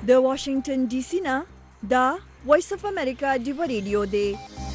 د واشنگټن ډي سي نه دا وایس اف امریکا ډیو ریډیو دی.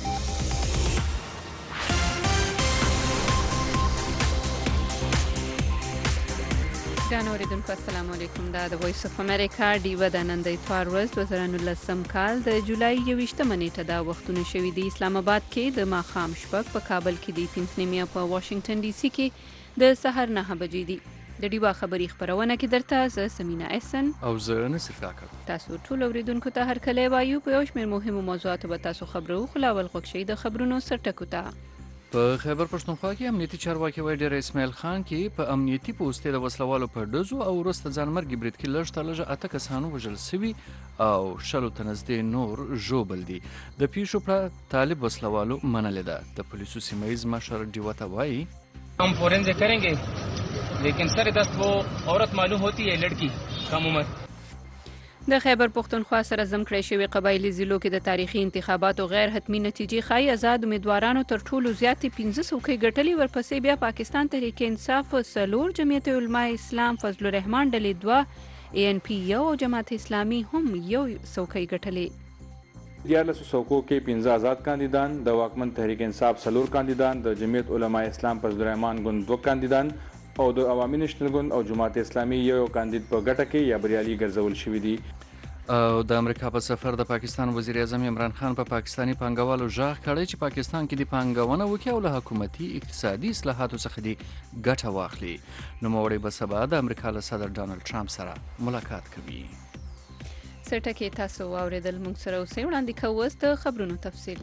ګرانو اوریدونکو السلام علیکم. دا د وایس اف امریکا ډیو د نن د اتوار ورځ 2019 کال د جولای 28 نیټه دا وختونه شوي دي. اسلام آباد کې د ماښام شپږ، په کابل کې د 3 په واشنگټن ډي سي کې د سحر 9 بجې دي. د ډیوا خبري خبرونه کې درته زه سمینا احسن او زه نصر کاکړ. تاسو ټول اوریدونکو ته هر کله وایو په یو شمېر مهمو موضوعاتو به تاسو خبرو خلاول غوښتي د خبرونو سرټکو ته. په خیبر پښتونخوا کې امنیتي چارواکي وایي ډیر اسماعیل خان کې په امنیتي پوستې د وسلوالو په ډزو او وروسته ځانمرګي برید کې لږ تر لږه 8 کسانو وژل سوي او 10 ته نږدې نور ژوبل دي. د پیښو په طالب وسلوالو منلې ده. د پولیسو سیمه ییز مشر ډیوا ته وایي हम फोरेंसिक करेंगे लेकिन सर दस्त वो औरत मालूम होती है लड़की कम उम्र. د خیبر پښتونخوا سره زم کړی شوی قبایلی ضلعو کې د تاریخي انتخاباتو غیر حتمی نتیجې ښایي آزاد امیدوارانو تر ټولو زیاتې 15 څوکۍ ګټلې. ورپسې بیا پاکستان تحریک انصاف 4، جمعیت علماء اسلام فضل الرحمن ډلې 2، ANP 1 او جماعت اسلامي هم 1 څوکۍ ګټلې. 14 څوکو کې 15 آزاد کاندیدان، د واکمن تحریک انصاف 4 کاندیدان، د جمعیت علماء اسلام فضل الرحمن ګوند 2 کاندیدان او د عوامي نېشنل ګوند او جماعت اسلامي 1 کاندید په ګټه کې یا بریالي ګرځول شوي دي. او د امریکا په سفر د پاکستان وزیر اعظم عمران خان په پاکستانی پانګوالو ژغ کړی چې پاکستان کې د پانګونه وکړي او له حکومتي اقتصادي اصلاحاتو څخه د ګټه واخلي. نوموړی به سبا د امریکا له صدر ډانلډ ټرمپ سره ملاقات کوي. سرټکي تاسو واوریدل. موږ سره اوسئ. وړاندې کوو اوس د خبرونو تفصیل.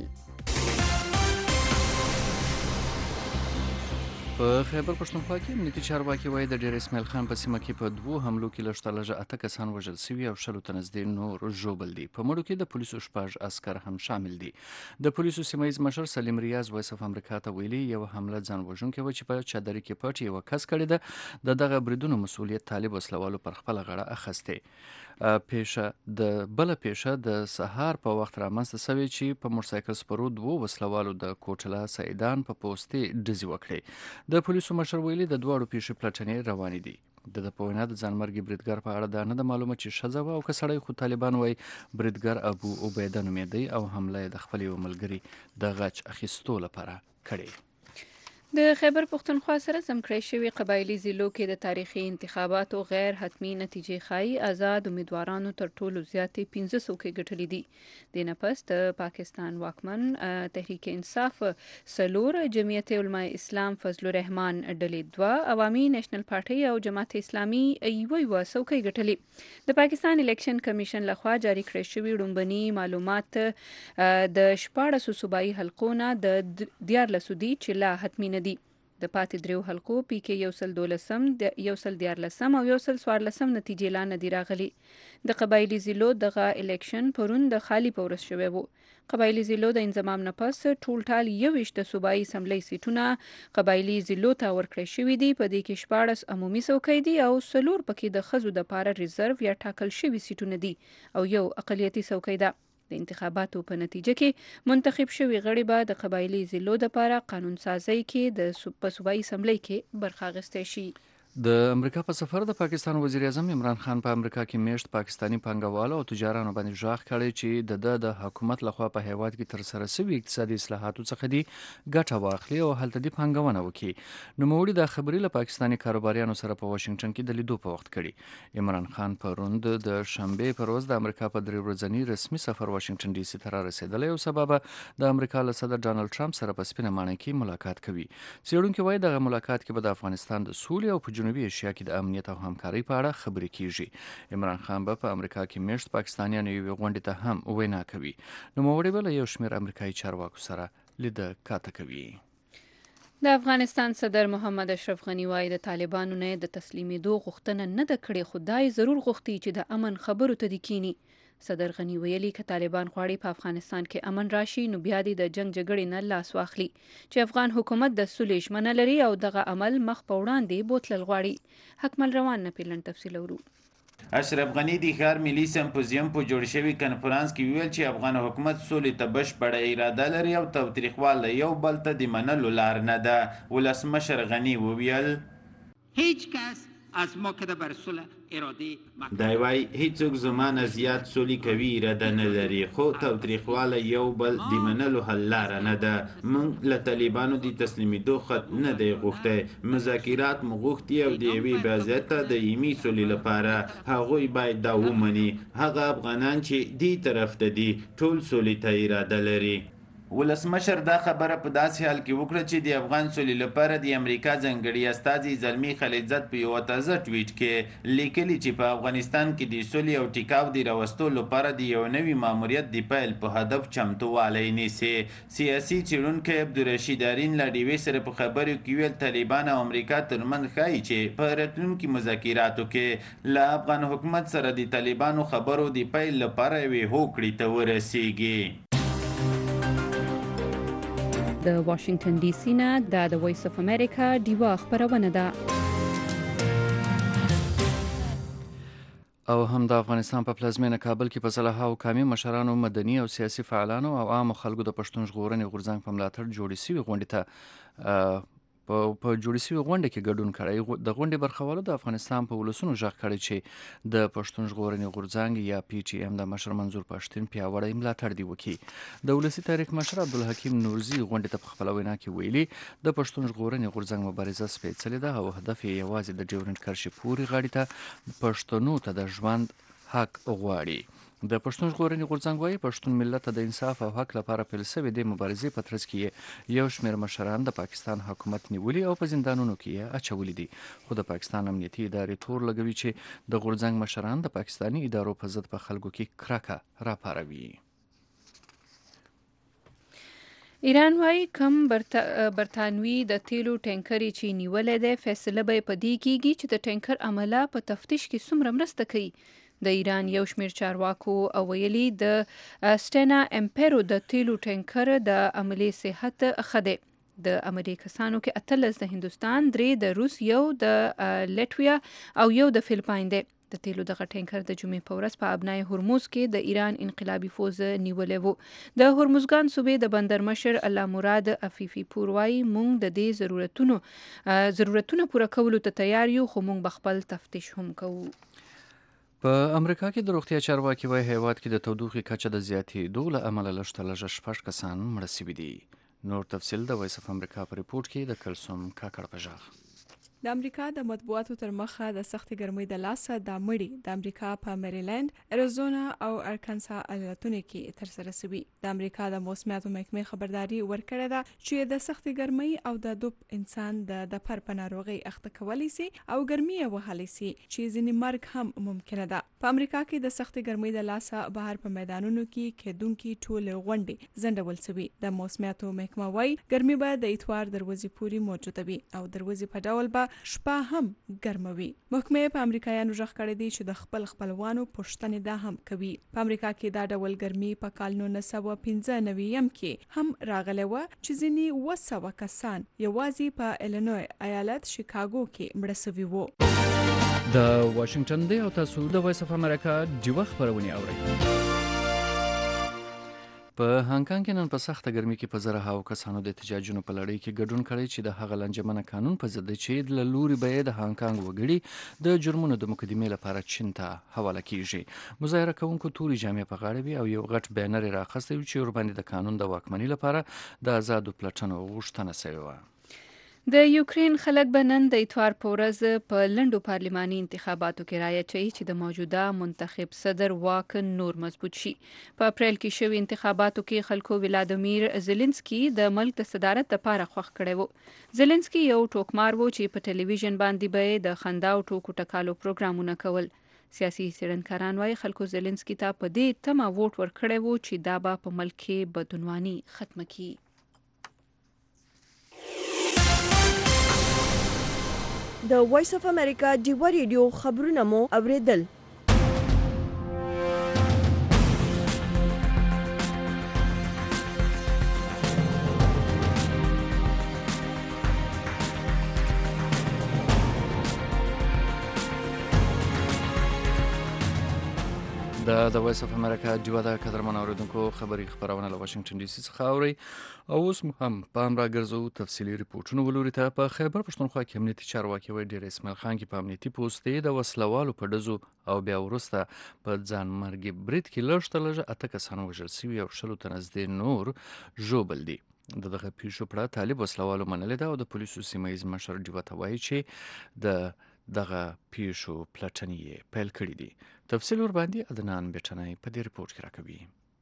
په خیبر پښتونخوا کې امنیتي چارواکي وایي د ډیر اسماعیل خان په سیمه کې په 2 حملو کې لږ تر لږه 8 کسان وژل سوي او 10 ته نږدې نور ژوبل دي. په مړو کې د پولیسو 6 عسکر هم شامل دي. د پولیسو سیمه ییز مشر سلیم ریاض وایس اف امریکا ته ویلي یو حمله ځان وژونکې و چې په چادري کې پټ یو کس کړی ده. د دغه بریدونو مسؤلیت طالب وسلوالو پر خپل غاړه اخیستی. بله پیښه د سهار په وخت رامنځته سوې چې په موټرسایکل سپرو 2 وسلوالو د کوټله سیدان په پوستې ډزې وکړې. د پولیسو مشر ویلي د دواړو پیښې پلټنې روانې دي. د په وینا د ځانمرګي بریدګر په اړه دا نه ده معلومه چې ښځه وه او که سړی، خو طالبان وایي بریدګر ابو عبیده نومېدی او حمله یې د خپل یو ملګري د غچ اخیستو لپاره کړې. د خیبر پښتونخوا سره زم کړی شوی قبایلی ضلعو کې د تاریخي انتخاباتو غیر حتمی نتیجې ښایي آزاد امیدوارانو تر ټولو زیاتې 15 څوکۍ ګټلې دي. د نه پس د پاکستان واکمن تحریک انصاف 4، جمعیت علماء اسلام فضل الرحمن ډلې 2، عوامي نېشنل پارټي او جماعت اسلامي 1 څوکۍ ګټلې. د پاکستان الیکشن کمیشن لخوا جاری کړی شوی ډومبني معلومات د 14 صوبایي حلقو نه د 14 دي چې لا حتمی نه دي. د پاتې 3 حلقو پی کې 112، 114 او 114 نتیجې لا نه دي راغلي. د قبایلی ضلعو دغه الیکشن پرون د خالی په ورځ شوی و. قبایلی ضلعو د انضمام نه پس ټول 21 د صوبایي اسمبلی سیټونه قبایلی ضلعو ته ورکړی شوي دي. په دې کې 14 عمومي څوکۍ دي او 4 پکې د ښځو دپاره ریزرو یا ټاکل شوي سیټونه دي او 1 اقلیتي څوکۍ ده. د انتخاباتو په نتیجه کې منتخب شوي غړي به د قبایلی ضلعو دپاره قانون سازی کې د صوبایي اسمبلی کې برخه اخیستی شي. د امریکا په سفر د پاکستان وزیر اعظم عمران خان په امریکا کې میشت پاکستانی پانګوالو او تجارانو باندې ژغ کړی چې د حکومت لخوا په هیواد کې تر سره شوي اقتصادي اصلاحاتو څخه دی ګټه واخلي او هلته دی پانګونه وکړي. نوموړي د خبري له پاکستانی کاروباریانو سره په واشنگټن کې د لیدو په وخت کړي. عمران خان پروند د شنبې پر ورځ د امریکا په 3 ورځني رسمي سفر واشنگټن ډي سي ته رسیدلی او سبا د امریکا له صدر ډانلډ ټرمپ سره په سپینه ماڼۍ کې ملاقات کوي. څېړونکي وایي دغه ملاقات کې به د افغانستان د سولې او جنوبي اشیا کې د امنیت او همکارۍ په اړه خبرې کیږي. عمران خان به په امریکا کې میشت پاکستانیانو یوې غونډې ته هم وینا کوي. نوموړی به له یو شمېر امریکایي چارواکو سره لیده کاته کوي. د افغانستان صدر محمد اشرف غني وایي د طالبانو نه د تسلیمېدو غوښتنه نه ده کړې، خو دا یې ضرور غوښتي چې د امن خبرو ته دې کینی. صدر غني ویلي که طالبان غواړي په افغانستان کې امن راشي نو بیا دې د جنگ جګړې نه لاس واخلي چې افغان حکومت د سولې ژمنه لري او دغه عمل مخ په وړاندې بوتلل غواړي. حکمل روان نه پیلن تفصیل ورو. اشرف غني د ښار ملي سمپوزیم په جوړ شوي کنفرانس کې ویل چې افغان حکومت سولې ته بشپړه اراده لري او تاوتریخوالی یو بل ته د منلو لار نه ده. ولسمشر غني وویل هیڅ کس از ما که بر صلح اراده دی وای هیڅوک زمانه زیات سولې کوي اراده نه لري خو تاوتریخواله یو بل د منلو حل لاره نه ده موږ له طالبانو د تسلیمیدو خط نه دی غوښتی مذاکرات مو غوښتي او د یوې باضابطه دایمي سولې لپاره هغوی باید دا ومني هغه افغانان چې دې طرف ته دي ټول سولې ته اراده لري ولسمشر دا خبره په داسې حال کې وکړه چې د افغان سولې لپاره د امریکا ځانګړي استازي زلمی خلیلزاد په یوه تازه ټویټ کې لیکلي چې په افغانستان کې د سولې او ټیکاو د راوستو لپاره د یو نوي ماموریت د پیل په هدف چمتووالی نیسي سیاسي څېړونکی عبدالرشید ارین له ډیوې سره په خبرو کې ویل طالبان او امریکا ترمنځ ښایي چې په راتلونکي مذاکراتو کې له افغان حکومت سره د طالبانو خبرو د پیل لپاره یوې هوکړې ته ورسیږي د واشنگټن ډي سي نه د وایس اف امریکا ډیوا خبرونه ده او هم د افغانستان په پلازمینه کابل کې په صلاحو قومي مشرانو مدني او سیاسي فعالانو او عامو خلکو د پښتون ژغورنې غورځنګ په ملاتړ جوړې شوې غونډې ته په جوړې شوې غونډه کې ګډون کړی د غونډې برخوالو د افغانستان په ولسونو غږ کړی چې د پښتون ژغورنې غورځنګ یا پی ټی ایم د مشر منظور پښتون پیاوړی ملاتړ دی وکړي د ولسي تاریخ مشر عبدالحکیم نورزي غونډې ته په خپله وینا کې ویلي د پښتون ژغورنې غورځنګ مبارزه سپېڅلې ده او هدف یې یوازې د ډیورنډ کرښې پورې غاړې ته پښتنو ته د ژوند حق غواړي د پښتون ژغورنې غورځنګ وايي پښتون ملت د انصاف او حق لپاره پیل شوې د مبارزې په ترڅ کې یو شمېر مشران د پاکستان حکومت نیولي او په زندانونو کې یې اچولي دي خو د پاکستان امنیتي ادارې تور لګوي چې د غورځنګ مشران د پاکستاني ادارو په ضد په خلکو کې کرکه راپاروي ایران وايي کم برتانوي د تیلو ټینکر چې نیولې ده فیصله به په دې کیږي چې د ټینکر عمله په تفتیش کې څومره مرسته کوي د ایران یو شمېر چارواکو ویلي د سټینا امپیرو د تیلو ټینکر د عملي صحت ښه دی د عملي کسانو کې 18 د هندوستان 3 د روس یو د لټویا او یو د فلپاین دی د تیلو دغه ټینکر د جمعې په ورځ په ابنای هرمز کې د ایران انقلابي فوز نیولې وو د هرمزګان صوبې د بندر مشر الله مراد عفیفي پور وايي موږ د دې ضرورتونو پوره کولو ته تیار یو خو موږ بخپل تفتیش هم کوو په امریکا کې د روغتیا چارواکي وايي هیواد کې د تودوخې کچه د زیاتېدو له امله لږ تر لږه 6 کسان مړه شوي دي نور تفصیل د وایس اف امریکا په ریپورت کې د کلثوم کاکړ په غږ د امریکا د مطبوعاتو تر مخه د سختې ګرمۍ د لاسه د مړي د امریکا په میریلند، اریزونا او ارکانسا ایالتونو کې تر سره شوي. د امریکا د موسمیاتو محکمې خبرداري ورکړې ده چې د سختې ګرمۍ او د دوب انسان د دپر په ناروغۍ اخته کولی شي او ګرمي یې وهلی شي چې ځینې مرګ هم ممکنه ده. په امریکا کې د سختې ګرمۍ د لاسه بهر په میدانونو کې کېدونکي ټولې غونډې ځنډول شوي. د موسمیاتو محکمه وايي ګرمي به د اتوار دروازې پورې موجوده وي او دروازې په ډول به شپه هم ګرموي. محکمې په امریکایانو غږ کړی دی چې د خپل خپلوانو پوښتنې دا هم کوي. په امریکا کې دا ډول ګرمي په کال 1995 کې هم راغلی و چې ځینې 200 کسان یوازې په ایلینوی ایالت شیکاګو کې مړه شوي وو. د واشنگټن دی او تاسو د وایس اف امریکا ډیوه خبرونه اورئ. په هانګکانګ کې نن په سخته ګرمۍ کې په زره هاو کسانو د احتجاجونو په لړۍ کې ګډون کړی چې د هغه لنجمنه قانون په ضد چې له لوري به یې د هانګکانګ وګړي د جرمونو د مقدمې لپاره چین ته حواله کیږي. مظاهره کوونکو تورې جامې په غاړه وي او یو غټ بینر یې راخستی و چې ورباندې د قانون د واکمنۍ لپاره د آزادو پلټنو غوښتنه شوې وه. د یوکرین خلک به نن د اتوار په ورځ په لنډو پارلماني انتخاباتو کې رایه چوي چې د موجوده منتخب صدر واک نور مضبوط شي. په اپریل کې شوي انتخاباتو کې خلکو ولادیمیر زيلنسکي د ملک د صدارت لپاره خوښ کړی و. زيلنسکي یو ټوکمار و چې په ټلویزیون باندې به د خندا او ټوکو ټکالو پروګرامونه کول. سیاسي څېړنکاران وايي خلکو زيلنسکي ته په دې تمه ووټ ورکړی و چې دا به په ملک کې بدعنواني ختمه کړي. د وایس اف امریکا ډیوه ریډیو خبرونه مو اوریدل. د وایس اف امریکا ډیوا د قدرمن اوریدونکو خبري خبرونه له واشنگټن ډي سي څخه اوري او اوس هم پام راګرځو تفصيلي ریپورتونه ولوري ته په خیبر پښتونخوا کې امنیتي چارواکي وایي ډیر اسماعیل خان کې په امنیتي پوسټې د وسلوالو په دزو او بیا ورسته په ځان مرګ برید کې لږ اته کسان وژل شوي او شلو تنزدې نور ژوبل دي. دغه پیښو په طالب وسلوالو منل ده او د پولیسو سیمایي مشر ډیوا ته وایي چې د دغه پیښو پلټنې پیل کړې دي. تفصیل ور باندې عدنان بټنای په دې ریپورت کې راکوي.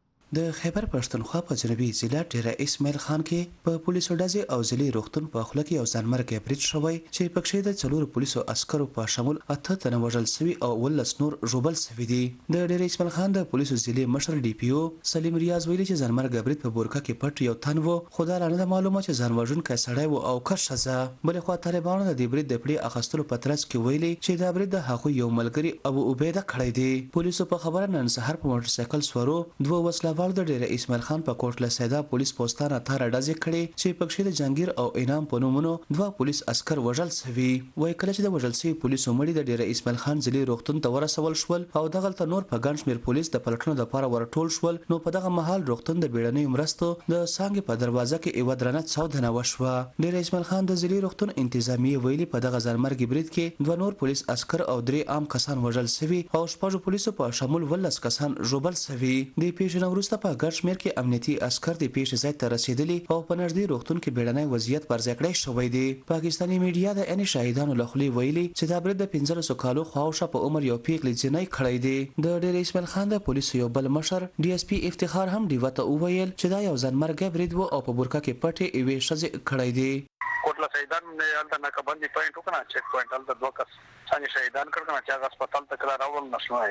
د خیبر پښتونخوا په جنوبي ضلع ډیره اسماعیل خان کې په پولیسو ډزې او ضلعي روغتون په خله کې یو ځانمرګ برید شوی چې پکې د څلور پولیسو عسکرو په شمول اته تنه وژل شوي او ولس نور ژوبل شوي دي. د ډیره اسماعیل خان د پولیسو ضلعي مشر ډي پی او سلیم ریاض ویلي چې ځانمرګ برید په بورکا کې پټ یو تن وو خو دا نه معلومه چې ځان وژونکی سړی وو او که ښځه. بلې خوا طالبانو د دې برید د پړې اخیستلو په ترڅ کې ویلي چې دا برید د هغوی یو ملګري ابو عبیده کړی دی. پولیسو په خبره نن سهار په موټر سایکل سوارو دوه وسلوال د ډیره اسماعیل خان په کوټله سیدا پولیس پوسټانه تار ډزې کړې چې پکښې د جنگیر او انعام په نومونو دوه پولیس عسكر وژل شوي. وایي کله چې د وژل شوي پولیسو مړي د ډیره اسماعیل خان ضلعي روغتون ته ورسول شول او دغلته نور په ګڼ شمېر پولیس د پلټنو لپاره ورټول شول نو په دغه مهال روغتون د بیړنیو مرستو د څانګې په دروازه کې یوه درنه چاودنه وشوه. ډیره اسماعیل خان د ضلعي روغتون انتظامیه ویلي په دغه ځانمرګي برید کې دوه نور پولیس عسكر او درې عام کسان وژل شوي او شپږ پولیسو په شمول 12 کسان ژوبل شوي. د پیښې نه وروسته په ګڼ شمېر کې امنیتي عسكر د پیښې ځای ته رسیدلي او په نږدې روغتون کې بیړنی وضعیت پر ځای کړی شوی دی. پاکستاني میډیا د ان شاهدانو له خولې ویلي چې دا برید د 15 کالو خواوشا په عمر یو پیغلې جنۍ کړی دی. د ډیر اسماعیل خان د پولیسو یو بل مشر ډي اس پی افتخار هم ډیوا ته وویل چې دا یو ځانمرګی برید و او په بورکا کې پټې یوې ښځې کړی دی. کوټله شهیدان نه الته ناکبندي پوینټ وکړه چیک پوینټ الته دوه کس څنګه شهیدان کړه چې هغه هسپتال ته کړه راول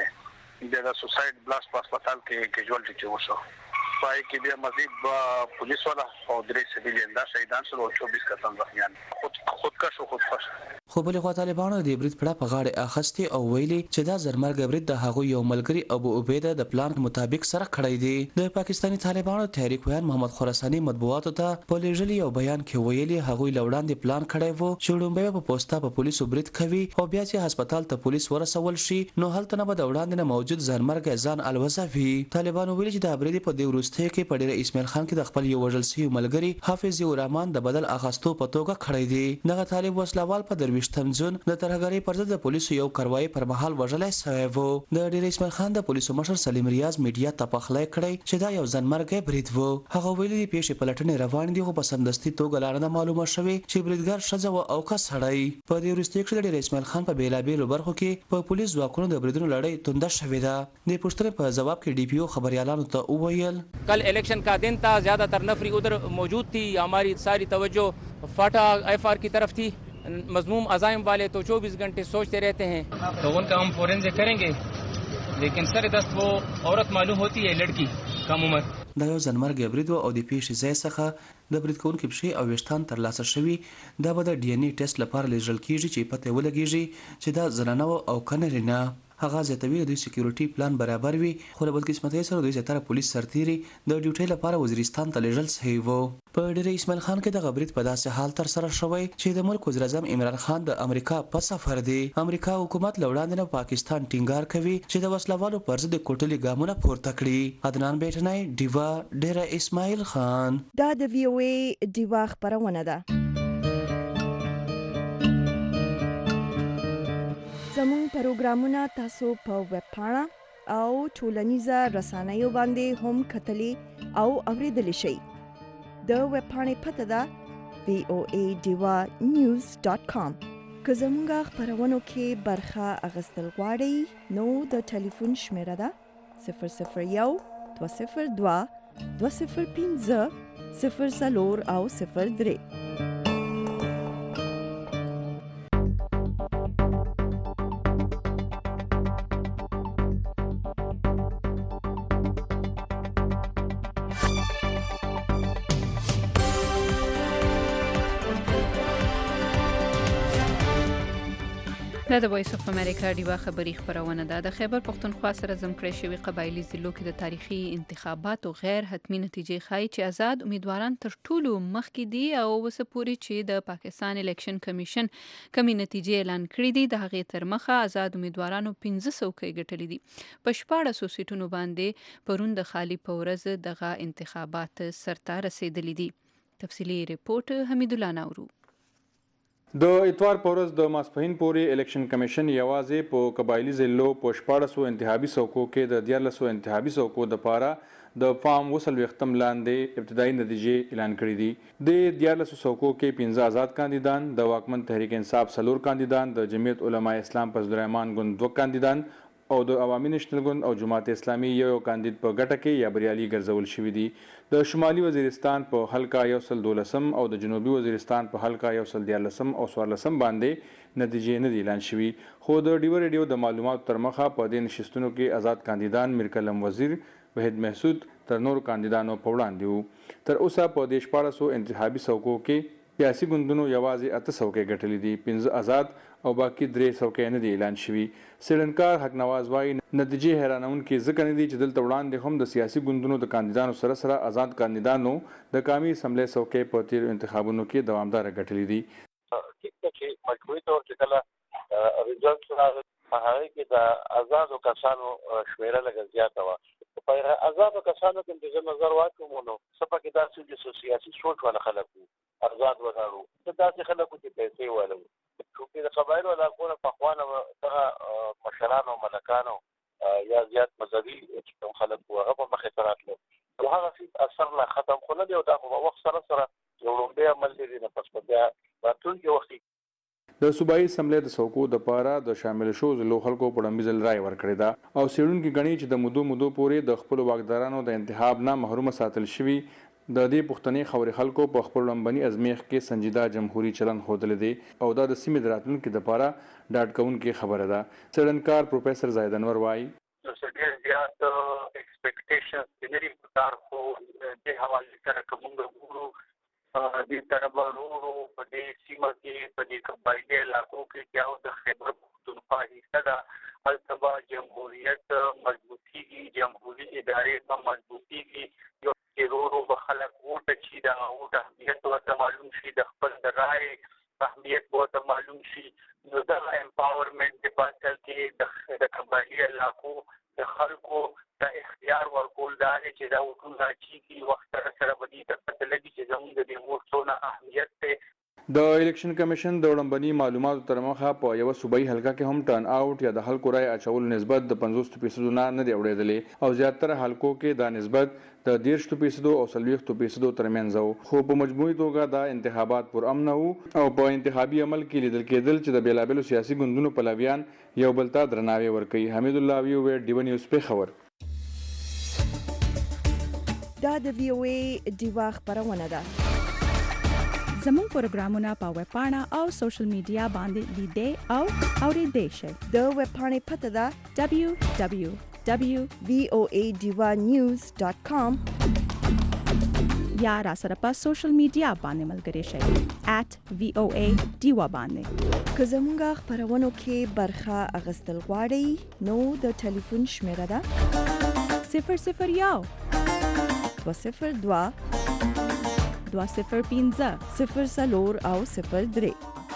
نشوي د سوساید بلاست په هسپتال کې کیجوالټي کې وشو. پای کې بیا مزید پولیس والا او درې سیویلین دا شهیدان شول او 24 کسان زخمیان خودکش خو بلې خوا طالبانو د برید پړه په غاړه اخستې او ویلي چې دا زرمرګ برید د هغوی یو ملګري ابو عبیده د پلان مطابق سره کړی دی. د پاکستاني طالبانو تحریک ویان محمد خراساني مطبوعاتو ته په لېږلي یو بیان کې ویلي هغوی له وړاندې پلان کړی وو چې لومبۍ په پوسټا په پولیسو برید کوي او بیا چې هسپتال ته پولیس ورسول شي نو هلته نه به د وړاندې نه موجود زرمرګ ځان الوزوي. طالبانو ویلي چې دا برید په دې وروستیو کې په ډیره اسماعیل خان کې د خپل یو وژل شوي ملګري حافظ الرحمن د بدل اخیستو په توګه کړی دی. دغه طالب وسلوال په 23 جون د ترهګرۍ پر ضد د پولیسو یو کاروایی پر مهال وژلای شوی وو. د ډیر اسماعیل خان د پولیسو مشر سلیم ریاض میډیا ته پخلی کړی چې دا یو ځانمرګی برید وو. هغه ویلي د پیښې پلټنې روان دي خو په سمدستي توګه لا نه معلومه شوې چې بریدګر ښځه وه او که سړی. په دې وروستیو کې د ډیر اسماعیل خان په بیلابیلو برخو کې په پولیس ځواکونو د بریدونو لړۍ تونده شوې ده. د پوښتنې په جواب کې ډي پی او خبريالانو ته وویل कल इलेक्शन का दिन था, ज़्यादातर नफरी उधर मौजूद थी. हमारी सारी तवज्जो फाटा एफआर की तरफ थी. मजमूम अज़ाइम वाले तो 24 घंटे सोचते रहते हैं तो उनका हम फोरेंसिक करेंगे, लेकिन सर दस्त वो औरत मालूम होती है, लड़की कम उम्र. دا یو ځانمرګی برید او د پیښې ځای څخه د برید کوونکي پښې او ویښتان ترلاسه شوي. دا به د ډي ان اي ټیسټ لپاره لیږل کیږي چې پته ولګیږي چې دا زنانه او که نارینه. هغه زیاتوي د دوی سکیورټي پلان برابر وي خو له بدقسمتۍ سره دوی زیاتره پولیس سرتیري د ډیوټۍ لپاره وزیرستان ته لیږل شوي وو. په ډیره اسماعیل خان کې دغه برید په داسې حال ترسره شوی چې د ملک وزیر اعظم عمران خان د امریکا په سفر دی. امریکا حکومت له وړاندې نه پاکستان ټینګار کوي چې د وسلوالو پر ضد کوټلي ګامونه پورته کړي. عدنان بیٹنای ډیوا ډیره اسماعیل خان. دا د وی او ای ډیوا خبرونه ده. زموږ پروګرامونه تاسو په ویب پاڼه او ټولنیزه رسنیو باندې هم کتلی او اوریدلی شئ. د ویب پاڼې پته ده voadivanews.com. که زموږ خبرونو کې برخه اخیستل غواړئ نو د ټلیفون شمیره ده 001 202 205 04 او 03. دا د وایس اف امریکا ډیوا خبری خبرونه ده. د خیبر پختونخوا سره زمکړې شوی قبایلی ضلعو کې د تاریخي انتخاباتو غیر حتمی نتیجې ښایي چې آزاد امیدواران تر ټولو مخکې دي او وسه پوري چې د پاکستان الیکشن کمیشن کمی نتیجې اعلان کړې دي د هغې تر مخه آزاد امیدوارانو 1500 کې ګټلې دي. په 1400 سیټونو باندې پرون د خالی پورز دغه انتخابات سرته رسیدلې دي. تفصیلی ریپورت حمید الله نورو. د اتوار پورز د ماسپهین پورې الیکشن کمیشن یوازې په قبایلی ضلعو په 1400 انتخابي څوکو کې د 1400 انتخابي څوکو د پاره د فارم وصل وختم لاندې ابتدایي نتیجې اعلان کړې دي. د 1400 څوکو کې 15 آزاد کاندیدان، د واکمن تحریک انصاف 4 کاندیدان، د جمعیت علماء اسلام فضل الرحمن ګوند 2 کاندیدان او د عوامي نېشنل ګوند او جماعت اسلامي یو کاندید په ګټه کې یا بریالي ګرځول شوي دي. د شمالي وزیرستان په حلقه 112 او د جنوبي وزیرستان په حلقه 114 او 14 باندې نتیجې نه دي اعلان شوي، خو د ډیو ریډیو د معلوماتو تر مخه په دې نشستونو کې آزاد کاندیدان میرکلم وزیر، وحید محسود تر نور کاندیدانو په وړاندې وو. تر اوسه په دې 1400 انتخابي څوکو کې سیاسي ګوندونو یوازې 800 کې ګټلې دي، 15 آزاد او باقي 300 کې نه دي اعلان شوي. سیلنکار حق نواز وایي نتیجې حیرانونکې ځکه نه دي چې دلته وړاندې هم د سیاسي ګوندونو د کاندیدانو سره سره آزاد کاندیدانو د قومي اسمبلی څوکۍ په تیرو انتخابونو کې دوامداره ګټلې دي. ټیک ده چې مجموعي طور کې کله ریزلټ راغی په هغې کې د آزادو کسانو شمېره لږه زیاته وه. په آزادو کسانو کې چې زه نظر واچوم نو څه پکې داسې چې سیاسي سوچ والا خلک وو، آزاد ولاړو، څه داسې خلک وو چې پیسې والا وو. چونکې د قبایلو علاقو نه پخوانه دغه مشرانو ملکانو یا زیات مذهبي چې کوم خلک وو هغه په مخې ته راتلل نو هغه څیز اثر لا ختم خو نه دی او دا خو په وخت سره سره یو لومړی عمل دی نه پس په بیا راتلونکي وخت د صوبایي اسمبلی د څوکو د پاره د شامل شو ضلعو خلکو په وړاندې ځل رای ورکړې ده او څېړونکي ګڼي چې د مودو پورې د خپلو واکدارانو د انتخاب نه محرومه ساتل شوي د دې پښتني خوري خلکو په خپل لومبني ازمیخ کې سنجیده جمهوریت چلن ښودلی دی او دا د سیمې د راتلونکي دپاره ډاډ کوونکې خبره ده. څېړنکار پروفیسر زاهد انور وایي ډېر زیات ایکسپیکټیشنز لري پکار خو دې حوالې سره که موږ ګورو دې طرفه ورو په دې سیمه کې په دې قبایلي علاقو کې چې او د خیبر پښتونخوا حصه ده هلته به جمهوریت مضبوطېږي، جمهوري ادارې به مضبوطېږي، یو چې ورو به خلک ووټه چې د ووټ اهمیت ورته معلوم شي، د خپل د رایې اهمیت ورته معلوم شي. نو دغه امپاورمنټ د په اصل کې د قبایلي علاقو د خلکو د اختیار ورکول دا دی چې دا وټونه راچېږي وخت سره سره به دې ته پته لګي چې زموږ د دې ووټ څونه اهمیت دی. د الیکشن کمیشن د وړاندبني معلوماتو تر مخه په یو صوبایي حلقه کې هم ټرن آوټ یا د خلکو رای اچولو نسبت د 50% نه دی اورېدلې او زیاتره حلقو کې دا نسبت د 30% او 40% ترمنځ وو، خو په مجموعي توګه دا انتخابات پر امن وو او په انتخابي عمل کې لیدل کېدل چې د بیلابېلو سیاسي ګوندونو پلویان یو بل ته درناوی ورکوي. حمید الله ویو ډیو نیوز پیښور. دا د وی او ای ډیوا خبرونه ده. زموږ پروګرامونه په ویب پاڼه او سوشل میډیا باندې لیدئ او اورېدئ شئ. د ویب پاڼې پته ده www.voadivanews.com یا را سره په سوشل میډیا باندې ملګري شئ @voa diva باندې. که زموږ خبرونو کې برخه اخیستل غواړئ نو د ټلیفون شمیره ده 001 202 205 04 او 03.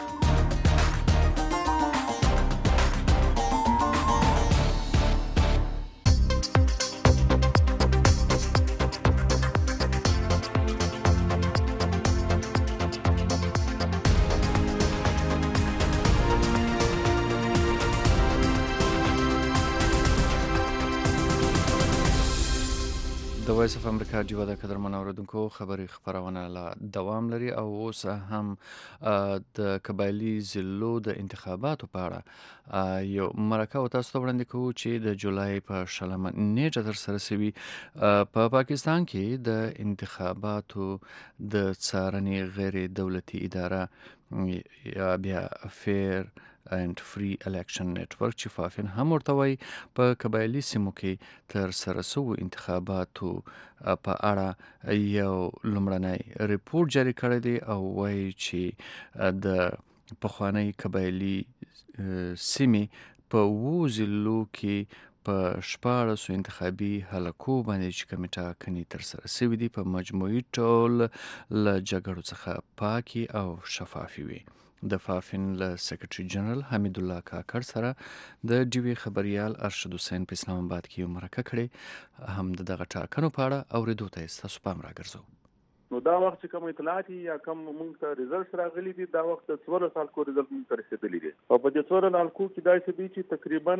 د وایس اف امریکا ډیوا د قدرمنو اوریدونکو خبري خبرونه لا دوام لري او اوس هم د قبایلی ضلعو د انتخاباتو په اړه یو مرکه او تاسو ته وړاندې کوو چې د جولای په 20 نیټه تر سره شوي په پاکستان کې د انتخاباتو د څارنې غیر دولتي اداره یا بیا فیر and free election network چې فافین هم ورته وایي په قبایلي سیمو کې تر سره شوو انتخاباتو په اړه یو لومړنی ریپورت جاری کړی دی او وایي چې د پخوانی قبایلي سیمې په 7 ضلعو کې په 14 انتخابي حلقو باندې چې کومې ټاکنې ترسره شوې دي په مجموعي ډول له جګړو څخه پاکي او شفافي وي. د فافین له سیکرټري جنرال حمید الله کاکړ سره د ډي وي خبريال ارشد حسین په اسلام آباد کې یو مرکه کړې هم دغه ټاکنو په اړه اوریدو ته تاسو پام راګرځو. نو دا وخت چې کوم اطلاعات یا کوم مونږ ته ریزلټس راغلي دي دا وخت 14 سال کو ریزلټ مونږ ته رسیدلی دي او په دې 14 سال کو کې دا چې تقریبا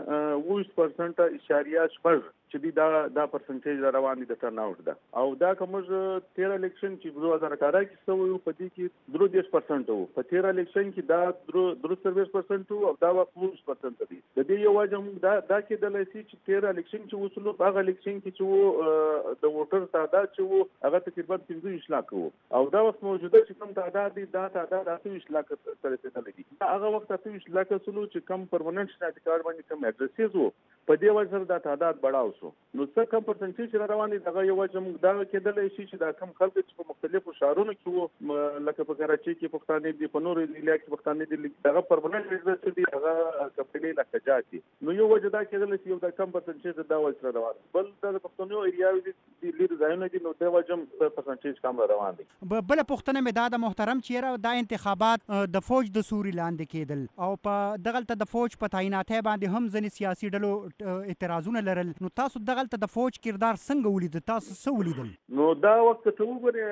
20% اشاریه شپږ چې دا پرسنټیج روان دي د ټرن اوټ ده او دا کوم 13 الیکشن چې 2018 کې سوی په دې کې 30% وو په 13 الیکشن کې دا 30% او دا 20% دي د دې یو وجه دا کې د لسی چې 13 الیکشن چې وصلو هغه الیکشن کې چې د ووټر تعداد چې وو هغه تقریبا 15 لک وو او دا وخت موجوده چې کوم تعداد دي دا تعداد 28 لک تر رسیدلی دي هغه وخت 28 لک سلو چې کم پرمننت شناخت کارت باندې کم اډرسز وو په دې وجه دا تعداد بڑاو شو نو څه کم پرسنټیج روان دي دغه یو وجه موږ دا کېدل شي چې دا کم خلک چې په مختلفو شهرونو کې وو لکه په کراچي کې پښتانه دي په نورو ضلعو کې پښتانه دي دغه پرمننت ریزیډنټ دي هغه کمپنی لکه جاتي نو یو وجه دا کېدل چې یو دا کم پرسنټیج دا ول سره روان بل د پښتنو ایریاوي دي لید ځایونه دي نو دا وجه پرسنټیج کم روان دي بل پښتنه مې دا محترم چیرې دا انتخابات د فوج د سوري لاندې کېدل او په دغلت د فوج په تعیناتې باندې هم ځنې سیاسي ډلو اعتراضونه لرل نو تاسو دغلت د فوج کردار څنګه ولید تاسو څه ولیدل نو دا وخت ته وګورئ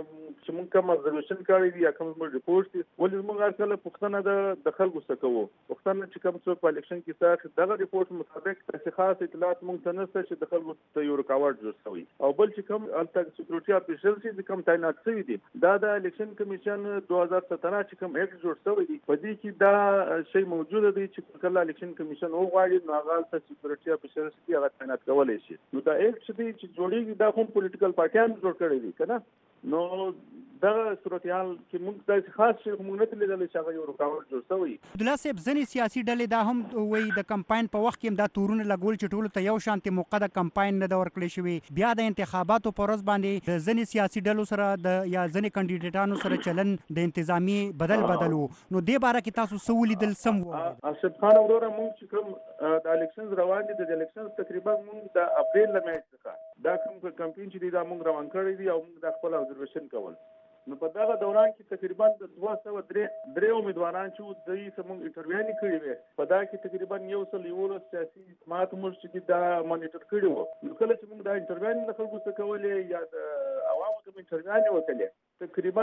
چې موږ کوم ابزرویشن کړی دی یا کوم ریپورت دي ولې موږ اصله پښتنه د خلکو څخه کوو پښتنه چې کوم څوک په الیکشن کې ساخت دغه ریپورت مطابق څه خاص اطلاعات موږ ته نشته چې د خلکو ته یو رکاوټ جوړ شوی او بل چې کوم الټا سکیورټي افیشل چې کوم تعینات شوی دي دا د الیکشن کمیشن 2017 چې کوم ایکټ جوړ شوی دی په دې کې دا شی موجود دی چې کله الیکشن کمیشن وغواړي نو هغه الټا سکیورټي افیشل چې هغه تعینات کولای شي نو دا ایکټ چې جوړیږي دا کوم پولیټیکل پارټیان جوړ کړی دي کنه نو دا صورتحال چې موږ د خاص شي موږ نه لیدل چې هغه یو رکاوټ جوړ شوی عبدالله صاحب ځنې سیاسي ډلې دا هم وایي د کمپاین په وخت کې دا تورونه لګول چې ټولو ته یو شانتي موقع د کمپاین نه دا ورکړی شوی بیا د انتخاباتو په ورځ باندې د ځنې سیاسي ډلو سره یا ځنې کاندیدټانو سره چلن د انتظامی بدل و نو دې باره کې تاسو څه ولیدل سم ارشد خان وروره موږ چې کوم د الیکشن روان دي د الیکشن تقریبا موږ د اپریل لمې څخه دا کوم کمپاین چې دا موږ روان کړی دی او موږ د خپل ابزرویشن کول نو په دغه دوران کې تقریبا د 203 امیدواران چې د سمون انټرویو کړی وي په دا کې تقریبا یو سیاسي اجتماعات موږ چې دا مانیټر کړی وو نو کله چې موږ دا انټرویو د خلکو څخه کولې یا د عوامو کوم انټرویو وکړي تقریبا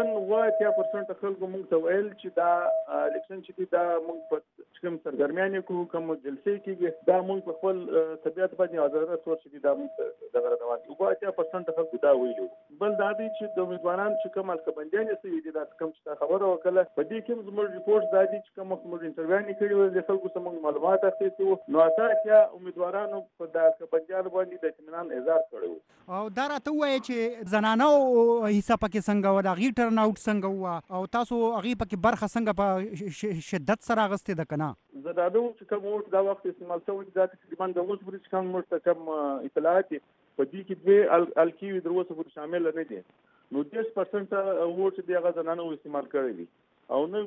80% خلکو موږ ته ویل چې دا الیکشن چې دا موږ په کوم سرګرمیانه کوم جلسې کې دا موږ په خپل طبيعت باندې حاضر تور چې دا موږ دغه روان دي 80% خلکو دا ویلو بل دا دي چې د امیدواران چې کوم الکبندیان سوي دي دا کوم څه خبره وکړه په دې کې زموږ ریپورت دا دي چې کوم موږ انټرویو کړی و د خلکو سم معلومات اخیستو نو اساسا امیدوارانو په دا الکبندیان باندې د اطمینان اظهار کړو او دا راته وایي چې زنانو حصہ پکې څنګه و دا غي ټرن اوټ څنګه و او تاسو هغه پکې برخه څنګه په شدت سره غستې ده کنه زدادو چې کوم وخت دا وخت استعمال شوی دا تقریبا د اوس پورې کوم مرتکب اطلاعات په دې کې دوه الکیو دروسه پورې شامل نه دي نو 10% ووټ دی هغه زنانو استعمال کړی دي او نه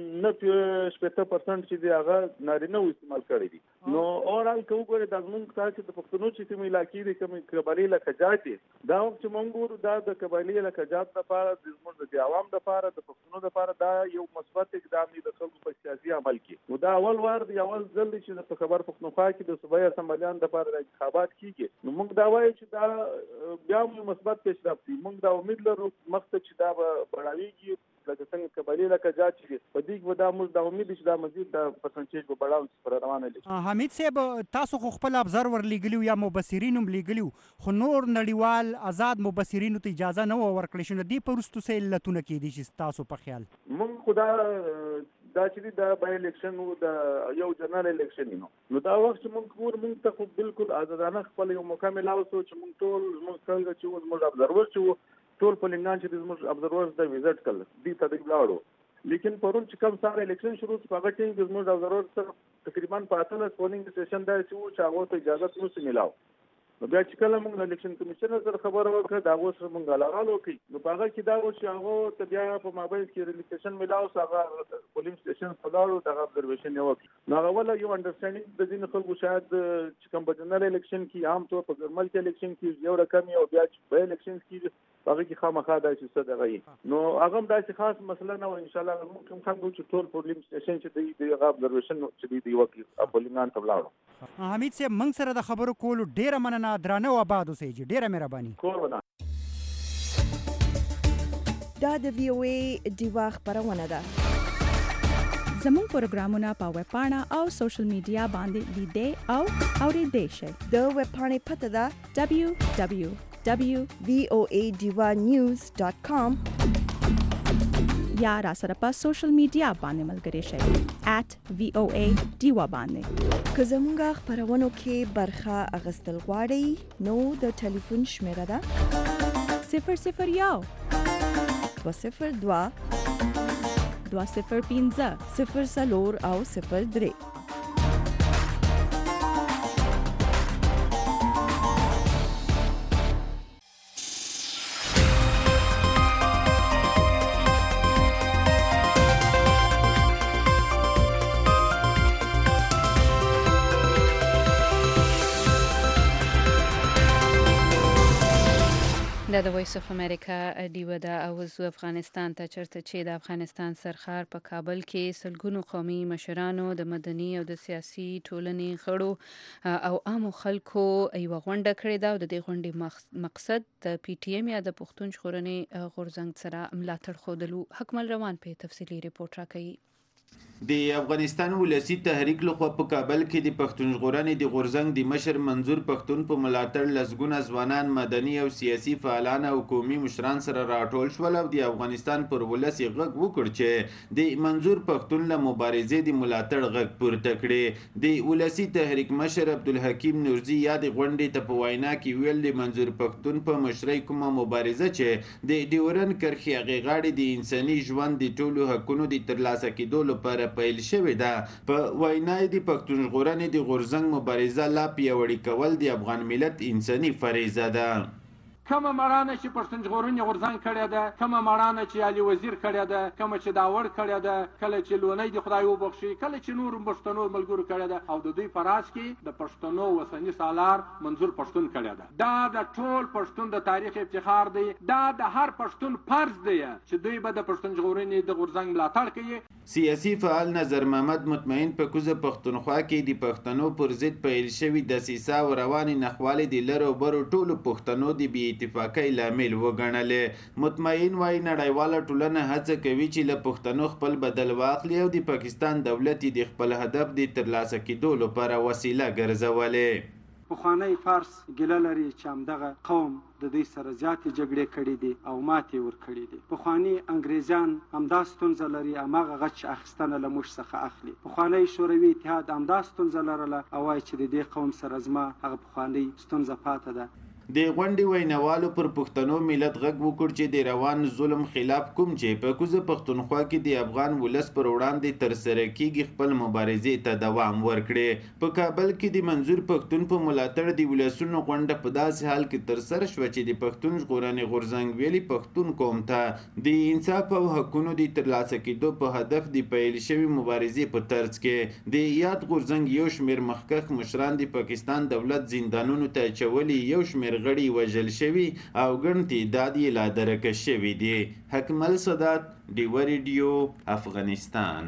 80% چې دی هغه نارینه استعمال کړی دي نو اورال کوم ګوره د زمونږ تاسو د پښتنو چې کوم علاقې دي کوم قبایلی لکجات دا وخت چې مونږ ګورو دا د قبایلی لکجات لپاره د زموږ د عوام لپاره د پښتنو لپاره دا یو مثبت اقدام دی د خلکو په سیاسي عمل کې نو دا اول وار دی اول ځل چې د خبر پښتونخوا کې د صوبایي اسمبلیان لپاره د انتخابات کیږي نو مونږ دا وایو چې دا بیا یو مثبت پیشرفت دی مونږ دا امید لرو مخته چې دا بڑاویږي لکه څنګه قبایلی لکجات چې په دې کې دا موږ دا امید چې دا مزید د پرسنټیج په بڑاو پر روانه دي حمید صاحب تاسو خو خپل ابزرور لیګلیو یا مبصرین هم لیګلیو خو نور نړیوال آزاد مبصرین ته اجازه نه ورکړل شو دي پرستو سه علتونه کې دي چې تاسو په خیال موږ خدا دا چې دا بای الیکشن او دا یو جنرال الیکشن نو دا وخت موږ ته خو بالکل آزادانه خپل یو مکمل او سوچ موږ ټول موږ څنګه چې موږ ابزرور چې ټول پلنګان چې زموږ ابزرورز د وزټ کړل دي ته دی بلاړو لیکن پرون چې کوم سره الیکشن شروع شو هغه ټیم د زموږ ابزرور سره تقریبا په اتل پولینګ سټیشن دا چې هغه ته اجازه نشو ملاو بیا چې کله موږ د الیکشن کمیشنر سره خبره وکړه دا اوس موږ غلغال وکړي نو په هغه کې دا و چې هغه ته بیا په موبایل کې ریلیکشن ملاو هغه پولینګ سټیشن خلاړو دغه ابزرویشن یو نو هغه ولا یو انډرستانډینګ د ځینې خلکو شاید چې کوم په جنرال الیکشن کې عام طور په ګرمل کې الیکشن کې یو رقم یو بیا چې په الیکشن کې هغه کې خامخا دا چې څه دغه نو هغه داسې خاص مسله نه و ان شاء الله موږ کوم خلکو چې ټول پولینګ سټیشن چې دی هغه ابزرویشن چې دی وکړي پولینګان ته ولاړو حمید صاحب موږ سره د خبرو کولو ډیره مننه درانه او آباد اوسئ ډیره مهرباني کورونه دا د وی او ای دیوا خبرونه ده زموږ پروګرامونه په ویب پاڼه او سوشل میډیا باندې لیدئ او اورئ شئ د ویب پاڼې پته ده www.voadivanews.com یا را سره په سوشل میډیا باندې ملګري شئ @VOA دیوا باندې که زموږ خبرونو کې برخه اخیستل غواړئ نو د ټلیفون شمیره ده 001 202 205 04 او 03 د وایس اف امریکا دیوه د اوزو افغانستان ته چرته چې د افغانستان سرخار په کابل کې سلګونو قومي مشرانو د مدني او د سیاسي ټولنې غړو او عامو خلکو یو غونډه کړې ده او د دې غونډې مقصد د پی ټی ایم یا د پښتون ژغورنې غورځنګ سره ملاتړ ښودلو. حکمل روان په تفصیلي ریپورت راکوي. د افغانستان ولسی تحریک لخوا په کابل کې د پښتون ژغورنې د غورځنګ د مشر منظور پښتون په ملاتړ لسګونه ځوانان مدني او سیاسي فعالان او قومي مشران سره راټول شول او د افغانستان پر ولسی غږ وکړ چې د منظور پښتون له مبارزې د ملاتړ غږ پورته کړي. د ولسی تحریک مشر عبدالحکیم نورزی یا د غونډې ته په وینا کې ویل د منظور پښتون په مشرۍ کومه مبارزه چې د ډیورن کرښې هغې غاړې د انساني ژوند د ټولو حقونو د ترلاسه کېدو لپاره پیل شوې ده. په وینا د پښتون ژغورنې د غورځنګ مبارزه لا پیاوړې کول د افغان ملت انساني فریضه ده. کومه مړانه چې پښتون ژغورنې غورځنګ کړې ده، کومه مړانه چې علي وزیر کړې ده، کومه چې داور کړې ده، کله چې لونی د خدای وبخښي، کله چې نور پښتنو ملګرو کړې ده او د دوی په راس کې د پښتنو وسنی سالار منظور پښتون کړې ده. دا د ټول پښتون د تاریخ افتخار دی. دا د هر پښتون فرض دی چې دوی به د پښتون ژغورنې د غورځنګ ملاتړ کوي. سیاسي فعال نظر محمد مطمئن په کوزه پښتونخوا کې د پښتنو پر ضد پیل شوی دسیسه او روانې نخوالې د لرو برو ټولو پښتنو د بې اتفاقۍ لامل وګڼلې. مطمئن وايي نړیواله ټولنه هڅه کوي چې له پښتنو خپل بدل واخلي او د پاکستان دولت د خپل هدف د ترلاسه کېدو لپاره وسیله ګرځولې. پخوانی فارس ګیله لري چې همدغه قوم د دې سره زیاتې جګړې کړې دي او ماتې ورکړې دي. پخواني انګریزان همدا ستونزه لري، هماغه غچ اخیستنه له موږ څخه اخلي. پخوانی شوروي اتحاد همدا ستونزه لرله او وایي چې د دې قوم سره زما هغه پخوانۍ ستونزه پاتې ده. د غونډې ویناوالو پر پښتنو ملت غږ وکړ چې د روان ظلم خلاف کوم چې په کوزه پښتونخوا کې د افغان ولس پر وړاندې ترسره کیږي خپل مبارزې ته دوام ورکړي. په کابل کې د منظور پښتون په ملاتړ د ولسونو غونډه په داسې حال کې ترسره شوه چې د پښتون ژغورنې غورځنګ ویلي پښتون قوم ته د انصاف او حقونو د ترلاسه کېدو په هدف د پیل شوي مبارزې په ترڅ کې د یاد غورځنګ یو شمېر مخکښ مشران د پاکستان دولت زندانونو ته اچولي، یو شمېر غړي وژل شوي او ګڼ تعداد یې لا درکه شوي دي. حکمل صدات ډیوه ریډیو افغانستان.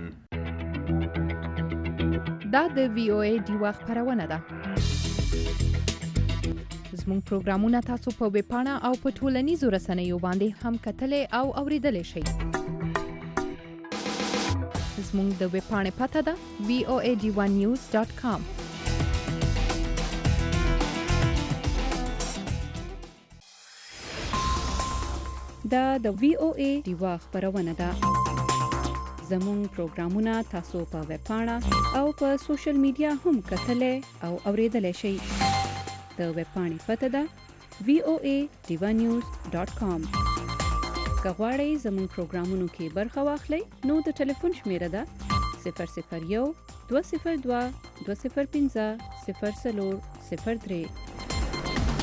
دا د وی او ای دیوه خبرونه ده. زموږ پروګرامونه تاسو په ویب پاڼه او په ټولنیزو رسنیو باندې هم کتلای او اوریدلای شئ. زموږ د ویب پاڼې پته ده voadivanews.com. دا د وی او ای دیوا خبرونه ده. زموږ پروګرامونه تاسو په ویب پاڼه او په سوشل میډیا هم کتلای او اوریدلای شئ. د ویب پاڼې پته ده voadivanews.com. که غواړئ زموږ پروګرامونو کې برخه واخلئ نو د ټلیفون شمیره ده 001 202 205 0403.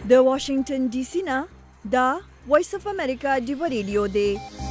د واشنگټن ډي سي نه دا وایس اف امریکا ډیو ریډیو دی.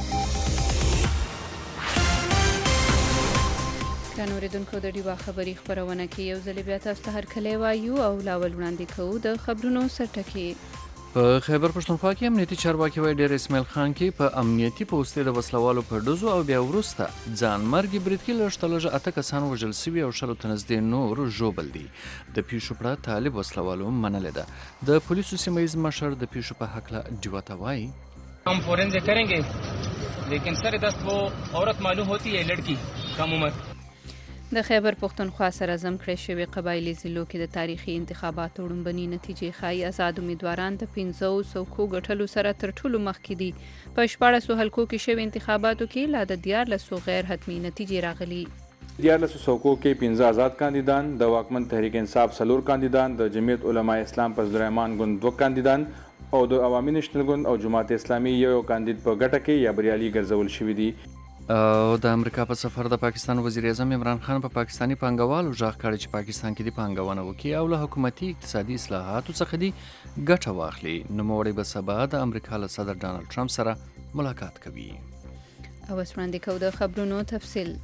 ګرانو اوریدونکو د ډیوا خبري خبرونه کې یو ځل بیا تاسو ته هرکلی وایو او لاول وړاندې کوو د خبرونو سرټکي. په خیبر پښتونخوا کې امنیتي چارواکي وایي ډیر اسماعیل خان کې په امنیتي پوستې د وسلوالو په ډزو او بیا وروسته ځان مرګ برید کې لږ تر لږه 8 کسان وژل شوي او 100 تن نږدې نور ژوبل دي. د پیښو پړه طالب وسلوالو منلې ده. د پولیسو سیمه ییز مشر د پیښو په هکله ډیوا ته وایي हम फोरेंसिक करेंगे लेकिन सर दस्त वो औरत मालूम होती है लड़की कम उम्र. د خیبر پښتونخوا سره زم کړی شوی قبایلی ضلعو کې د تاریخي انتخاباتو وړاندبني نتیجې ښایي آزاد امیدواران د 500 څوکو ګټلو سره تر ټولو مخکې دي. په 14 حلقو کې شوی انتخاباتو کې لا د 14 غیر حتمی نتیجې راغلي. 14 څوکو کې 15 آزاد کاندیدان، د واکمن تحریک انصاف 4 کاندیدان، د جمعیت علماء اسلام فضل الرحمن ګوند 2 کاندیدان او د عوامي نېشنل ګوند او جماعت اسلامي یو کاندید په ګټه کې یا بریالي ګرځول شوي دي. او د امریکا په سفر د پاکستان وزیر اعظم عمران خان په پاکستانی پانګوالو ژغ کړی چې پاکستان کې د پانګونه وکړي او له حکومتي اقتصادي اصلاحاتو څخه دی ګټه واخلي. نوموړی به سبا د امریکا له صدر ډانلډ ټرمپ سره ملاقات کوي. او اوس وړاندې کوو د خبرونو تفصیل.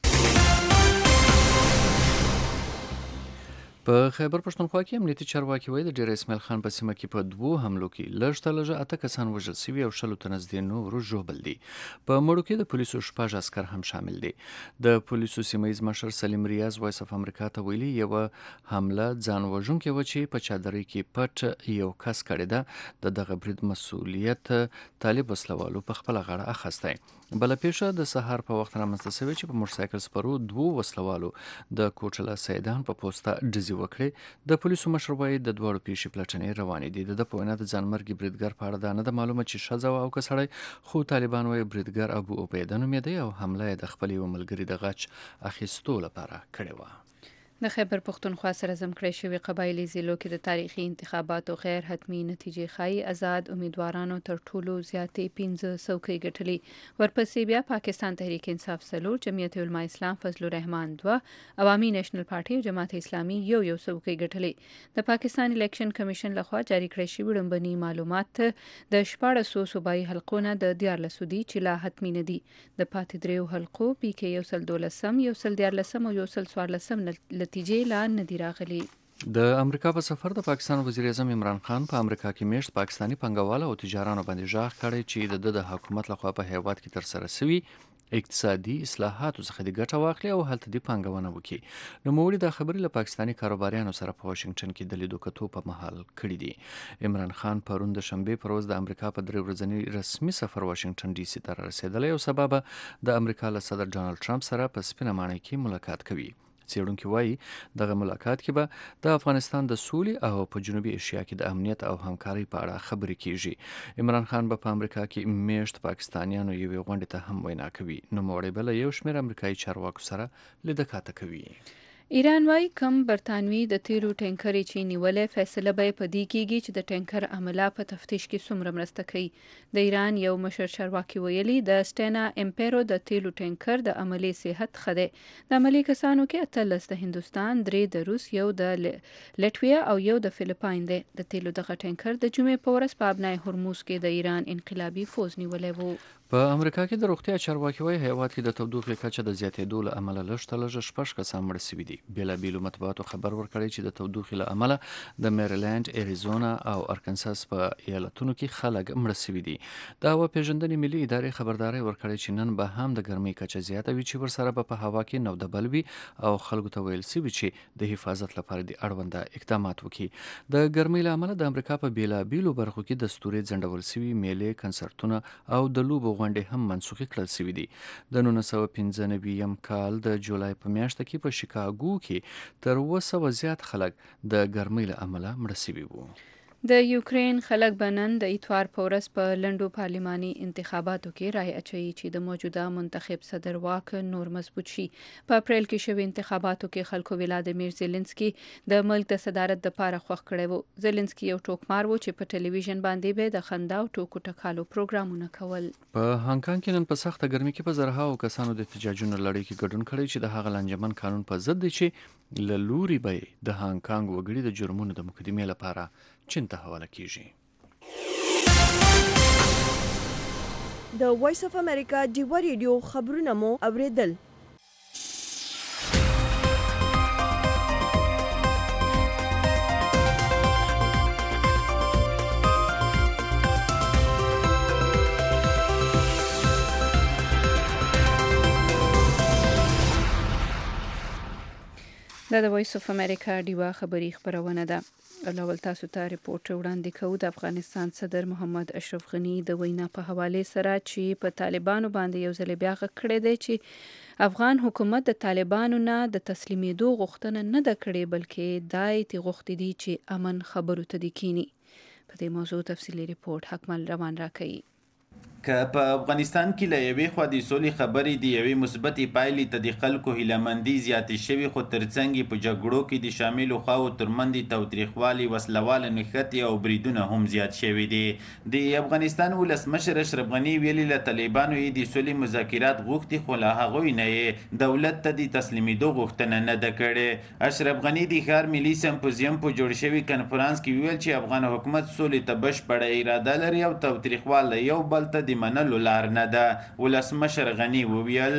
په خیبر پښتونخوا کې امنیتي چارواکي وایي د ډیر اسماعیل خان په سیمه کې په 2 حملو کې لږ تر لږه 8 کسان وژل شوي او 100 تن نږدې نور ژوبل دي. په مړو کې د پولیسو 6 عسکر هم شامل دي. د پولیسو سیمه ییز مشر سلیم ریاض وایس اف امریکا ته ویلي یو حمله ځان وژونکې و چې په چادرۍ کې پټ یو کس کړی ده. دغه برید مسؤلیت طالب وسلوالو په خپل غاړه اخیستی. بله پیښه د سهار په وخت رامنځته شوې چې په موټرسایکل سپرو 2 وسلوالو د کوټله سیدان په پوسټه ډزې وکړې. د پولیسو مشر وایي د دواړو پیښې پلټنې روانې دي. د په وینا د ځانمرګي بریدګر په اړه دا نه ده معلومه چې ښځه او که سړی، خو طالبان وایي بریدګر ابو عبیده نومېده او حمله یې د خپل یو ملګري د غچ اخیستو لپاره کړې وه. د خیبر پښتونخوا سره زم کړی شوی قبایلی ضلعو کې د تاریخي انتخاباتو غیر حتمی نتیجې ښایي آزاد امیدوارانو تر ټولو زیاتې 15 څوکۍ ګټلي. ورپسې بیا پاکستان تحریک انصاف 4، جمعیت علماء اسلام فضل الرحمن 2، عوامي نېشنل پارټي او جماعت اسلامي یو څوکۍ ګټلي. د پاکستان الیکشن کمیشن لخوا جاری کړی شوی وړاندبني معلومات د 14 صوبایي حلقو نه د 14 دي چې لا حتمی نه دي. د پاتې دریو حلقو پی کې 112 او 114 نتیجې لا نه دي راغلي. د امریکا په سفر د پاکستان وزیر اعظم عمران خان په امریکا کې میشت پاکستانی پانګوالو او تجارانو باندې ژغ کړی چې د حکومت لخوا په هیواد کې ترسره شوي اقتصادي اصلاحاتو څخه د ګټه واخلي او هلته د پانګونه وکړي. نوموړي دا خبرې له پاکستانی کاروباریانو سره په واشنگټن کې د لیدو کتو په مهال کړي دي. عمران خان پرون د شنبې پر ورځ د امریکا په 3 ورځني رسمي سفر واشنگټن ډي سي ته رسیدلی او سبا به د امریکا له صدر ډانلډ ټرمپ سره په سپینه ماڼۍ کې ملاقات کوي. څېړونکي وایي دغه ملاقات کې به د افغانستان د سولې او په جنوبي ایشیا کې د امنیت او همکارۍ په اړه خبرې کیږي. عمران خان به په امریکا کې میشت پاکستانیانو یوې غونډې ته هم وینا کوي. نوموړی به له یو شمېر امریکایي چارواکو سره لیدکاته کوي. ایران وايي کم برتانوي د تیلو ټینکر چې نیولې فیصله به په دې کېږي چې د ټینکر عمله په تفتیش کې څومره مرسته کوي. د ایران یو مشر چارواکي ویلي د سټینا امپیرو د تیلو ټینکر د عملي صحت ښه دی. د عملي کسانو کې 18 د هندوستان، 3 د روس، یو د لټویا او یو د فلیپاین دی. د تیلو دغه ټینکر د جمعې په ورځ په ابنای هرموز کې د ایران انقلابي فوز نیولې وو. په امریکا کې د روغتیا چارواکي وایي هیواد کې د تودوخې کچه د زیاتېدو له امله لږ تر لږه 6 کسان مړه شوي دي. بېلابېلو مطبوعاتو خبر ورکړی چې د تودوخې له امله د میریلینډ، اریزونا او ارکنساس په ایالتونو کې خلک مړه شوي دي. د هوا پیژندنې ملي ادارې خبرداری ورکړی چې نن به هم د ګرمۍ کچه زیاته وي چې ورسره به په هوا کې نودبل وي او خلکو ته ویل شوي چې د حفاظت لپاره د اړونده اقدامات وکړي. د ګرمۍ له امله د امریکا په بېلابېلو برخو کې د ستوري ځنډول شوي میلې، کنسرتونه او د لوبو غونډې هم منسوخي کړل شوي دي. د 1995 کال د جولای په میاشت کې په شیکاګو کې تر 200 زیات خلک د ګرمۍ له امله مړه شوي وو. د یوکرین خلک به نن د اتوار په ورځ په لنډو پارلماني انتخاباتو کې رای اچوي چې د موجوده منتخب صدر واک نور مضبوط شي. په اپریل کې شوي انتخاباتو کې خلکو ولادیمیر زيلنسکي د ملک د صدارت لپاره خوښ کړی وو. زيلنسکي یو ټوکمار وو چې په ټلویزیون باندې به د خندا او ټوکو ټکالو پروګرامونه کول. په هانګکانګ کې نن په سخته ګرمۍ کې په زرهاو کسانو د احتجاجونو لړۍ کې ګډون کړی چې د هغه لنجمن قانون په ضد دی چې له لوري به د هانګکانګ وګړي د جرمونو د مقدمې لپاره چین ته حواله کیږي. د وایس اف امریکا ډیوا ریډیو خبرونه مو اوریدل. دا د وایس اف امریکا ډیوا خبری خبرونه ده. اول تاسو ته ریپورت وړاندې کوو. د افغانستان صدر محمد اشرف غنی د وینا په حواله سره چې په طالبانو باندې یو ځل بیا غږ کړی دی چې افغان حکومت د طالبانو نه د تسلیمېدو غوښتنه نه ده کړې، بلکې دای ته غوښتي دي چې امن خبرو ته د کینی. په دې موضوع تفصیلی ریپورت حکمل روان راکوي. که په افغانستان کې له یوې خوا د سولې خبرې د یوې مثبتې پایلې ته د خلکو هیلهمندي زیاتې شوې، خو ترڅنګ یې په جګړو کې د شاملو خواو ترمنځ د تاوتریخوالي، وسلواله نښتې او بریدونه هم زیات شوي دي. د افغانستان ولسمشر اشرف غني ویلي له طالبانو یې د سولې مذاکرات غوښتي، خو له هغوی نه یې دولت ته د تسلیمېدو غوښتنه نه ده کړې. اشرف غني د ښار ملي سمپوزیم په جوړ شوي کنفرانس کې ویل چې افغان حکومت سولې ته بشپړه اراده لري او تاوتریخواله یو بل ته د منلو لار نه ده. ولسمشر غني وویل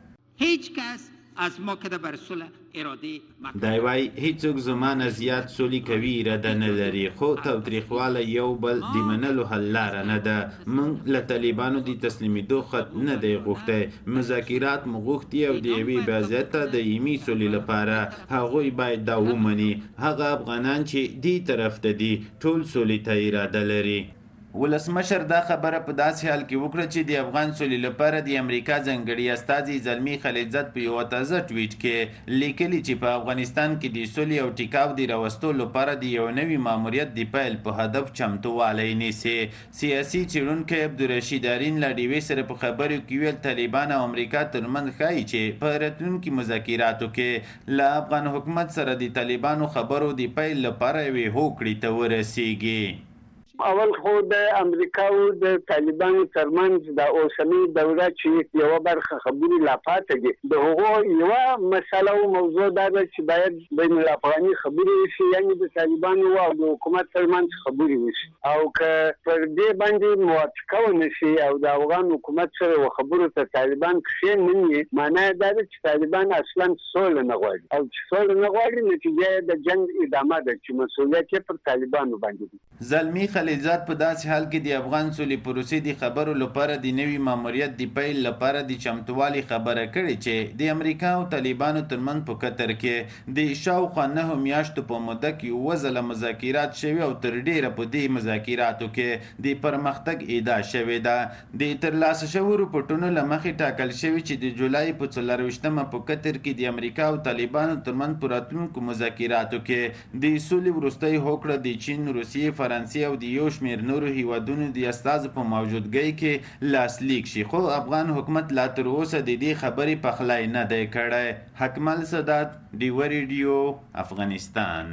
هیچ کس از ما که بر صلح اراده دی وای هیڅوک زما نه زیات سولې کوي اراده نه لري، خو تاوتریخواله یو بل د منلو حل لاره نه ده. موږ له طالبانو د تسلیمېدو خط نه دی غوښتی، مذاکرات مو غوښتي او د یوې باضابطه دایمي سولې لپاره هغوی باید دا ومني. هغه افغانان چې دې طرف ته دي ټول سولې ته اراده لري. ولسمشر دا خبره په داسې حال کې وکړه چې د افغان سولې لپاره د امریکا ځانګړي استازي زلمی خلیلزاد په یوه تازه ټویټ کې لیکلي چې په افغانستان کې د سولې او ټیکاو د راوستو لپاره د یو نوي ماموریت د پیل په هدف چمتووالی نیسي. سیاسي څېړونکی عبدالرشید ارین له ډیوې سره په خبرو کې ویل طالبان او امریکا ترمنځ ښایي چې په راتلونکي مذاکراتو کې له افغان حکومت سره د طالبانو خبرو د پیل لپاره یوې هوکړې ته ورسیږي. اول خو د امریکا او د طالبانو ترمنځ د اوسنۍ دوره چې یو برخه خبري لا پاتې دي، د هغو یو مسله او موضوع دا ده چې باید بین الافغاني خبري وشي، یعنی د طالبانو او د حکومت ترمنځ خبري وشي، او که پر دې باندې موافقه ونه شي او د افغان حکومت سره خبرو ته طالبان کښېنوي، معنی دا ده چې طالبان اصلا سوله نه غواړي، او چې سوله نه غواړي نتیجه د جنګ ادامه ده چې مسؤلیت یې پر طالبانو باندې دي. زلمی خلیلزاد په داسې حال کې د افغان سولې پروسې د خبرو لپاره د نوي ماموریت د پیل لپاره د چمتووالي خبره کړې چې د امریکا او طالبانو ترمنځ په قطر کې د شاوخوا 9 میاشتو په موده کې اووه ځله مذاکرات شوي او تر ډیره په دې مذاکراتو کې د پرمختګ ادعا شوې ده. د ترلاسه شوو رپورټونو له مخې ټاکل شوي چې د جولای په 24مه په قطر کې د امریکا او طالبانو ترمنځ په راتلونکو مذاکراتو کې د سولې وروستۍ هوکړه د چین، روسیې، فرانسې او د یو شمېر نورو هیوادونو د استازو په موجودګۍ کې لاسلیک شي، خو افغان حکومت لا تر اوسه د دې خبرې پخلی نه دی کړی. حکمل سادات، ډیوا ریډیو، افغانستان.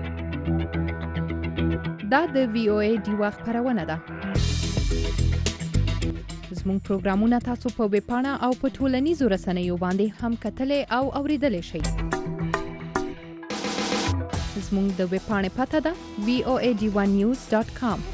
دا د وی او ای ډیوا خبرونه ده. زموږ پروګرامونه تاسو په ویب پاڼه او په ټولنیزو رسنیو باندې هم کتلی او اوریدلی شئ. زموږ د ویب پاڼې پته ده voadivanews.com.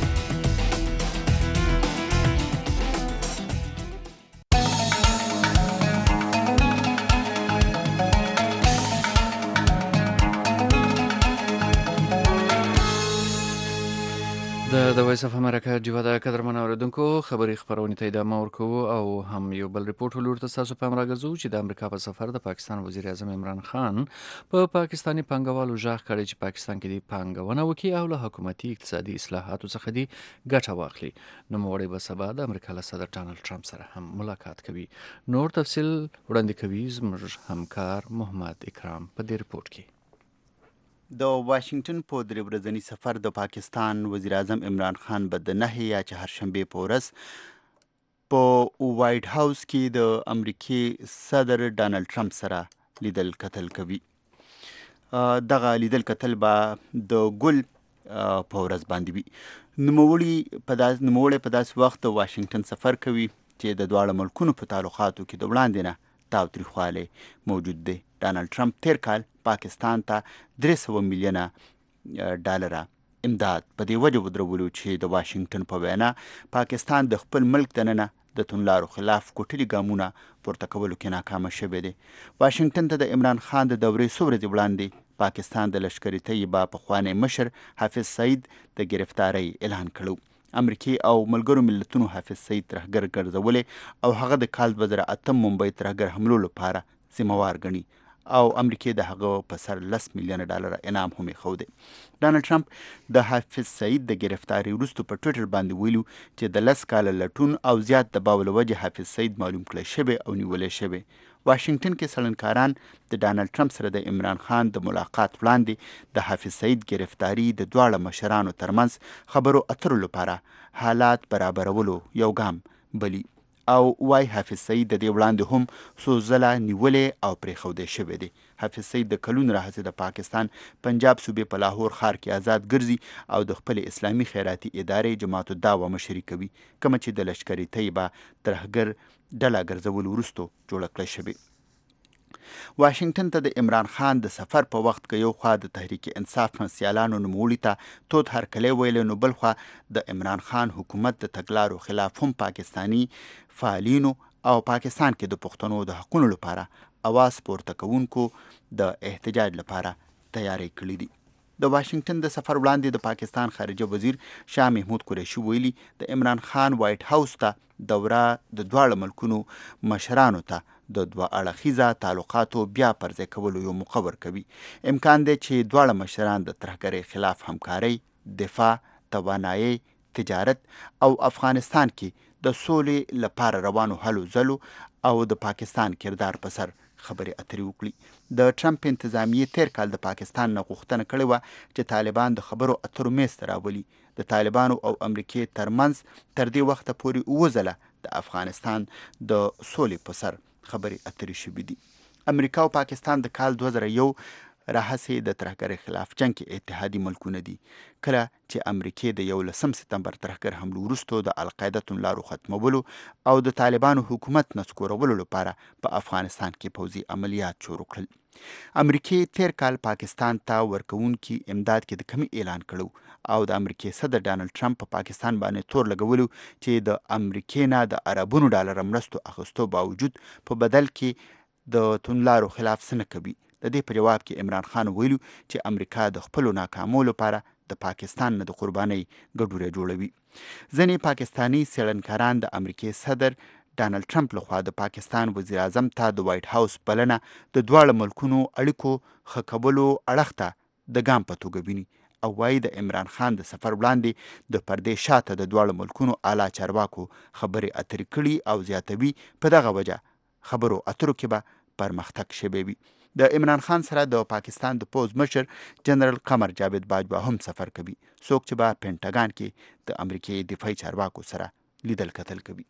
د وایس اف امریکا ډیوا د قدرمن اوریدونکو خبري خبرونه ته ادامه ورکوو او هم یو بل ریپورت ولور ته تاسو په راغزو چې د امریکا په سفر د پاکستان وزیر اعظم عمران خان په پاکستانی پانګوالو ژغ کړی چې پاکستان کې د پانګونه وکړي او له حکومتي اقتصادي اصلاحاتو څخه دی ګټه واخلي. نو موړي به سبا د امریکا له صدر ډانلډ ټرمپ سره هم ملاقات کوي. نور تفصیل وړاندې کوي زموږ همکار محمد اکرام په دې ریپورت کې. د واشنگټن په درې ورځني سفر د پاکستان وزیر اعظم عمران خان به د 9 یا چهارشنبې په ورځ په وایټ هاوس کې د امریکای صدر ډانلډ ټرمپ سره لیدل کتل کوي. دغه لیدل کتل به د ګل په ورځ باندې وي. نوموړی په داسې وخت د واشنگټن سفر کوي چې د دواړو ملکونو په تعلقاتو کې د وړاندې نه تاوتریخوالی موجود دی. ډانلډ ټرمپ تیر کال پاکستان ته $300 میلیونه امداد په دې وجه ودرولو چې د واشنگټن په وینا پاکستان د خپل ملک دننه د توندلارو خلاف کوټلي ګامونه پورته کولو کې ناکامه شوی دی. واشنگټن ته د عمران خان د دورې څو ورځې وړاندې پاکستان د لشکري طیبه پخوانی مشر حافظ سعید د گرفتارۍ اعلان کړو. امریکای او ملګرو ملتونو حافظ سعید ترهګر ګرځولې او هغه د کال 2008 ممبئی ترهګر حملو لپاره ذمہوار ګڼي او امریکای د هغه په سر $10 میلیون انعام هم یې دی. ډانلډ ټرمپ د حافظ سعید د گرفتارۍ وروسته په ټویټر باندې ویلو چې د 10 کاله لټون او زیات دباو له وجې حافظ سعید معلوم کړی شوی او نیولې شوی. واشنگټن کې څلنکاران د ډانلډ ټرمپ سره د عمران خان د ملاقات وړاندې د حافظ سعید گرفتاری د دواړه مشرانو ترمنځ خبرو اترو لپاره حالات برابرولو یو ګام بلی او وای حافظ سعید د دې وړاندې هم څو ځله نیولې او پرېښودی شوی دی. حافظ سعید د کلونو راهیسې د پاکستان پنجاب صوبې په لاهور ښار کې آزاد ګرځي او د خپل اسلامي خیراتي ادارې جماعت الدعوه مشري کوي، کومه چې د لشکري طیبه ترهګر ډله ګرځولو وروسته جوړه کړی شوې. واشنگټن ته د عمران خان د سفر په وخت کې یو خوا د تحریک انصاف سیالانو نوموړي ته تود هرکلی ویلی، نو بل خوا د عمران خان حکومت د تګلارو خلاف هم پاکستانی فعالینو او پاکستان کې د پښتنو د حقونو لپاره اواز پورته کوونکو د احتجاج لپاره تیاری کړی دي. د واشنگټن د سفر وړاندې د پاکستان خارجه وزیر شاه محمود قریشي ویلي د عمران خان وایټ هاوس ته دوره د دواړو ملکونو مشرانو ته د دوه اړخیزه تعلقاتو بیا پرځای کولو یو موقع ورکوي. امکان دی چې دواړه مشران د ترهګرۍ خلاف همکارۍ، دفاع، توانایي، تجارت او افغانستان کې د سولې لپاره روانو هلو ځلو او د پاکستان کردار په سر خبرې اترې وکړي. د ټرمپ انتظامیې تیر کال د پاکستان نه غوښتنه کړې وه چې طالبان د خبرو اترو میز ته راولي. د طالبانو او امریکې ترمنځ تر دې وخته پورې 9 ځله د افغانستان د سولې په سر خبرې اترې شوې دي. امریکا او پاکستان د کال 2001 راهیسې د ترهګرۍ خلاف جنګ کې اتحادي ملکونه دي. کله چې امریکې د 11 سپتمبر ترهګر حملو وروسته د القاعده توندلارو ختمولو او د طالبانو حکومت نسکورولو لپاره په افغانستان کې پوځي عملیات شروع کړل. امریکې تیر کال پاکستان ته ورکوونکي امداد کې د کمی اعلان کړو او د امریکې صدر ډانلډ ټرمپ په پاکستان باندې تور لګولو چې د امریکې نه د اربونو ډالر مرستو اخیستو باوجود په بدل کې د توندلارو خلاف څه نه کوي. د دې په جواب کې عمران خان ویلو چې امریکا د خپلو ناکامو لپاره د پاکستان نه د قربانۍ ګډوډۍ جوړوي. ځینې پاکستانی څېړنکاران د امریکې صدر ډانلډ ټرمپ لخوا د پاکستان وزیر اعظم ته د وایټ هاوس بلنه د دواړو ملکونو اړیکو ښه کولو اړخ ته د ګام په توګه ویني او وایي د عمران خان د سفر وړاندې د پردې شاته د دواړو ملکونو اعلی چارواکو خبرې اترې کړي او زیاتوي په دغه وجه خبرو اترو کې به پرمختګ شوی وي. د عمران خان سره د پاکستان د پوځ مشر جنرال قمر جاوید باجوا هم سفر کوي، څوک چې به پینټاګان کې د امریکای دفاعي چارواکو سره لیدل کتل کوي.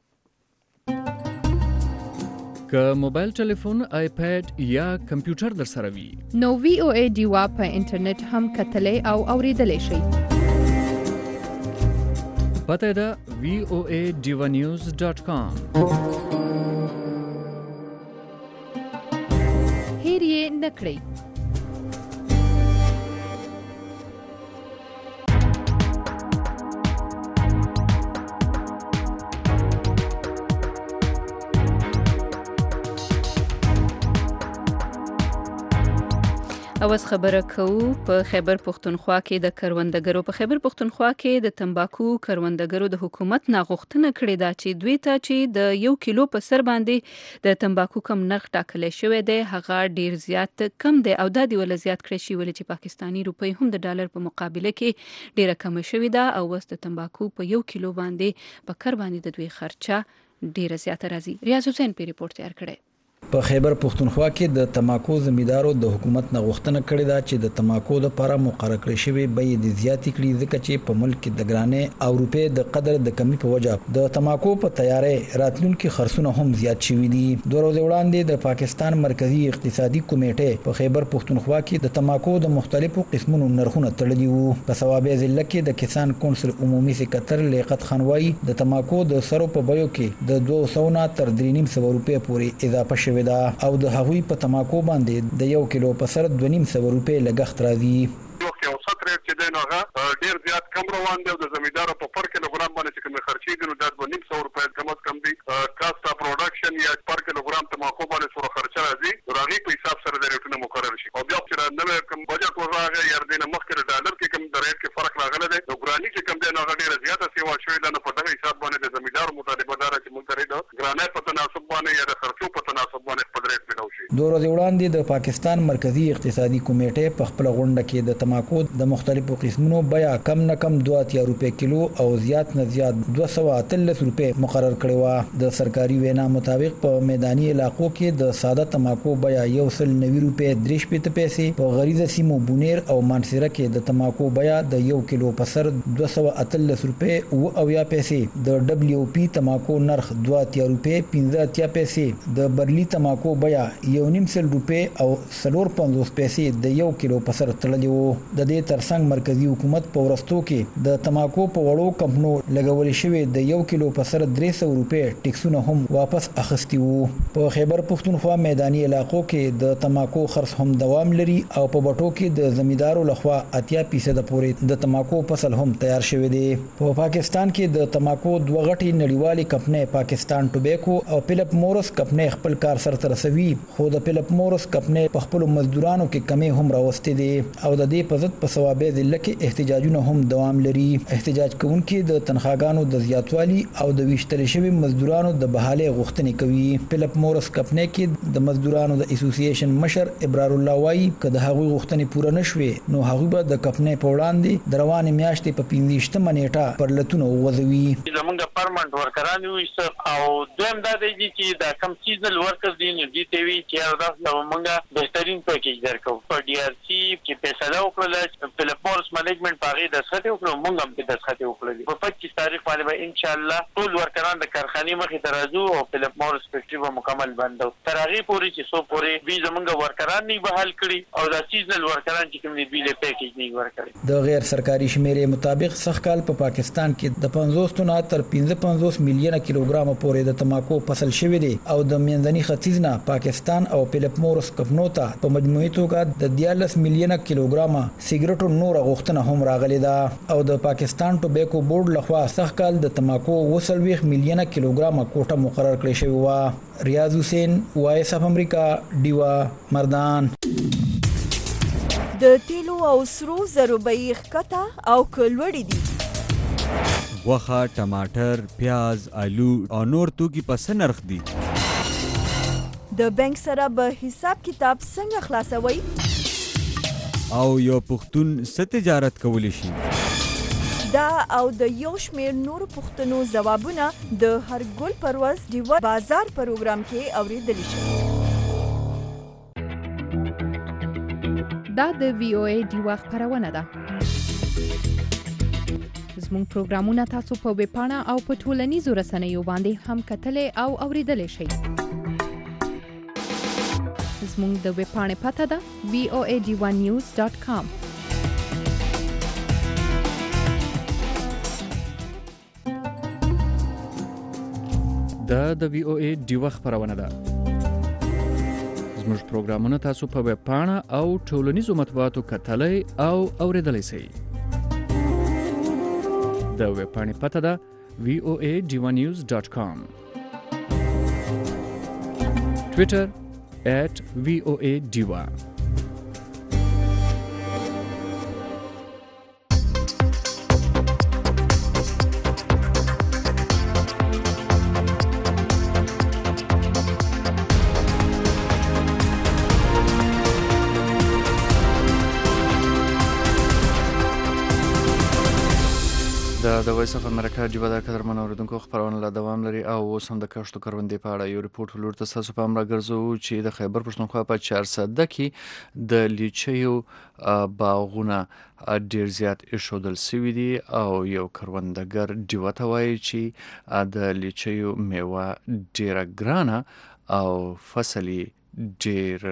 که موبایل ټلیفون، آیپیډ یا کمپیوټر در سره وي نو VOA ډیوا په انټرنیټ هم کتلی او اوریدلی شئ. پته ده voaDivanews.com. هیر یې نه کړئ. اوس خبره کوو په خیبر پښتونخوا کې د کروندګرو په خیبر پښتونخوا کې د تمباکو کروندګرو د حکومت نه غوښتنه کړې ده چې دوی ته چې د 1 کیلو په سر باندې د تمباکو کم نرخ ټاکلی شوی دی هغه ډیر زیات کم دی او دا دی ول زیات کړی شي ول چې پاکستانی روپۍ هم د ډالر په مقابله کې ډیره کم شوې ده او وس د تمباکو په 1 کیلو باندې په کر باندې د دوی خرچه ډیره زیاته راځي. ریاض حسین په ریپورت تیار کړی. په خیبر پښتونخوا کې د تماکو زمیدارو د حکومت نه غوښتنه کړې ده چې د تماکو لپاره مقرره کړې شوی بیې د زیاتې کړي ځکه چې په ملک کې د ګرانې او روپې د قدر د کمی په وجه د تماکو په تیارې راتلونکي خرڅونه هم زیات شوي دي. 2 ورځې وړاندې د پاکستان مرکزی اقتصادي کمیټې په خیبر پښتونخوا کې د تماکو د مختلفو قسمونو نرخونه تړلي وو. په ثوابه ضلع کې د کسان کونسل عمومي سکرټر لیاقت خان وایي د تماکو د سرو په بیو کې د 200 نه تر 350 روپۍ پورې اضافه شوې ده او د هغوی په تماکو باندې د 1 کیلو په سر 250 روپۍ لګښت راځي. یو اوسط ریټ چې دی نو هغه ډیر روان دی او د زمیندارو په پر کیلوګرام باندې چې کوم خرچې دي نو دا 250 روپۍ کم از کم دي کاستا پروډکشن یا پر کیلوګرام تماکو باندې سره خرچه راځي نو هغې په حساب سره د ریټونه مقرر شي او بیا چې نوی کوم بجټ ورغی یا د نه مخکې د ډالر کې کوم د ریټ کې فرق راغلی دی نو ګراني چې کوم دی نو هغه ډېره زیاته سیوا شوې ده نو په دغه حساب باندې د زمیندارو مطالبه دا ده چې موږ ته د ګرانۍ په تناسب باندې یا د خرچو په تناسب باندې خپل ریټ ملاو شي. 2 ورځې وړاندې د پاکستان مرکزی اقتصادي کمیټې په خپل غونډه کې د تماکو د مختلفو قسمونو بیه کم نه کم 2 روپۍ کیلو او زیات نه زیات 213 روپۍ مقرر کړې و. د سرکاري وینا مطابق په میداني علاقو کې د ساده تماکو بیه 190 روپۍ 3 پیسې، په غریزه سیمو بونیر او مانسیره کې د تماکو بیه د 1 کیلو په سر 218 روپۍ او یا پیسې، د دبليو پی تماکو نرخ 2 روپۍ 15 پیسې، د برلی تماکو بیه 1.5 روپۍ او 450 پیسې د 1 کیلو په سر تړلې وو. د دې ترڅنګ مرکزی حکومت په ورستو کې د تماکو په وړو کمپنو لګول شوی د 1 کیلو په سر 300 روپۍ ټیکسونه هم واپس اخیستي وو. په خیبر پښتونخوا میداني علاقو کې د تماکو خرڅ هم دوام لري او په بټو کې د زمیندارو لخوا 80% پورې د تماکو فصل هم تیار شوی دی. په پاکستان کې د تماکو دوه غټي نړیوالي کمپنۍ پاکستان ټوبیکو او فلیپ مورس کمپنۍ خپل کار سرته رسوي، خو د فلیپ مورس کمپنۍ په خپل مزدورانو کې کمی هم راوستي دي او د دې په ضد په ثوابه ضلع کې احتجاجونه هم دوام لري. احتجاج کوونکي د تنخواګانو د زیاتوالي او د ویشتل شوی مزدورانو د بحاله غوښتنې کوي. فلیپ مورس کمپنۍ کې د مزدورانو د اسوسییشن مشر ابرار الله وایي که د هغوی غوښتنې پوره نشوي نو هغوی به د کمپنۍ په وړاندې د روانې میاشتې په 15 نیټه پر لتون وغځوي. زمونږ پرمنټ ورکران وي او دویم دا دی چې دا کم سیزنل ورکرز دي نو دې ته وی چې دا زمونږ بهترین پیکیج درکو په ډي ار سی کې فیصله وکړه فلیپ مورس منیجمنت باغې د څه وکړو موږ هم د څه وکړو په 25 تاریخ باندې به ان شاء الله ټول ورکران د کارخانې مخې ته راځو او فلیپ مورس فیکټری به مکمل بندو تر هغه پورې چې سو پورې وی زمونږ ورکران نه بحال کړي او دا سیزنل ورکران چې کوم دي بیل پیکیج نه ورکړي. د غیر سرکاري شمیرې مطابق سخت کال په پاکستان کې د 50 نه تر 55 میلیونه کیلوګرام پورې د تماکو فصل شوی دی او د منځني ختیځ نه پاکستان او فلیپ مورس کمپنو ته په مجموعي توګه د 14 میلیونه کیلوګرام سیګریټو نور غوښتنه هم راغلي ده او د پاکستان ټوبیکو بورډ لخوا سخت کال د تماکو 20 میلیونه کیلوګرام کوټه مقرر کړې شوی و. ریاض حسین، وایس اف امریکا، ډیوا مردان. د تیلو او سرو زرو بیې ښکته او کلوړې دي. غوښه، ټماټر، پیاز، آلو او نور توکي په څه نرخ دي؟ د بانک سره به حساب کتاب څنګه خلاصوي؟ او یو پښتون څه تجارت کولی شي؟ دا او د یو شمېر نورو پوښتنو ځوابونه د هر ګل پرواز ډیوا بازار پروګرام کې اوریدلی شي. دا د وی او ای ډیوا خبرونه ده. زموږ پروګرامونه تاسو په ویب پاڼه او په ټولنیزو رسنیو باندې هم کتلای او اوریدلی شئ. زموږ د ویب پاڼې پته ده voadivanews.com. دا د وی او ای ډیوا خبرونه ده. زموږ پروګرامونه تاسو په ویب پاڼه او ټولنیزو مطبوعاتو کتلای او اوریدلی شئ. د ویب پاڼې پته ده voadivanews.com. Twitter @voadiva. د وایس اف امریکا ډیوا د قدرمن اوریدونکو خبرونه لا دوام لري او اوس هم د کښتو کروندې په اړه یو ریپورت ولور تاسو په امر ګرځو چې د خیبر پښتونخوا په 400 کې د لیچیو باغونه ډیر زیات ایښودل شوي دي او یو کروندګر ډیوا ته وایي چې د لیچیو میوه ډیره ګرانه او فصلي ډیر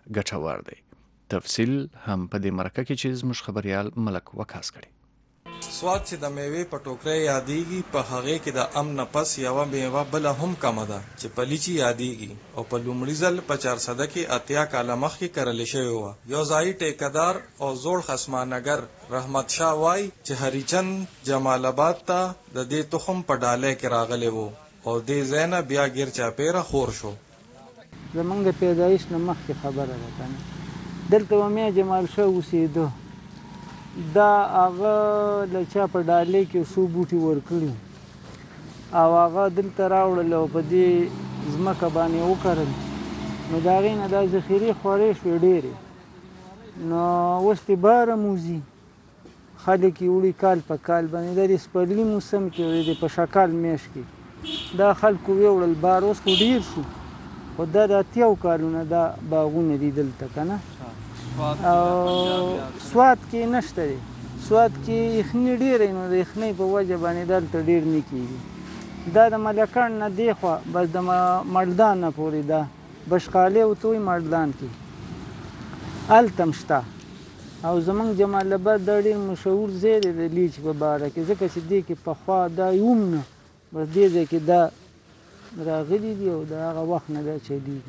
ګټور دی. تفصیل هم په دې مرکه کې چې زموږ خبريال ملک وکاس کړي. سواد چې د میوې په ټوکرۍ یادېږي په هغې کې د امن پس یوه میوه بله هم کمه ده چې په لیچي یادېږي او په لومړي ځل په 400 کې 80 کاله مخکې کرلې شوې وه. یو ځایي ټیکهدار او زوړ خصمانګر رحمت شاه وایي چې هریچند جمال آباد ته د دې تخم په ډالۍ کې راغلی و او دې ځای نه بیا ګیر چاپېره خور شو. زمونږ د پیدایش نه مخکې خبره ده که نه، دلته به میا جمال شاه اوسېده، دا هغه له چا په ډالۍ کې څو بوټي ورکړي او هغه دلته راوړل او په دې ځمکه باندې وکرل، نو د هغې نه دا ذخیرې خورې شوې ډېرې، نو اوس دې باره موځي خلک یې وړي کال په کال باندې، دا د سپرلي موسم کې د په شکال میاشت کې دا خلکو ویوړل بار، اوس خو ډېر شو خو دا د 80 کالونه دا باغونه دي دلته که نه. او سواد کې نشته دی، سواد کې یخني ډېره نو د یخنۍ په وجه باندې دلته ډېر نه کېږي. دا د ملکان نه دی خوا بس د مردان نه پورې ده، بشقالۍ ورته وایي مردان کې هلته هم شته. او زمونږ جمال آباد دا ډېر مشهور ځای دی د لیچ په باره کې، ځکه چې دې کې پخوا دا یوم نه بس دې ځای کې دا راغلي دي او د هغه وخت نه دا چلیږي.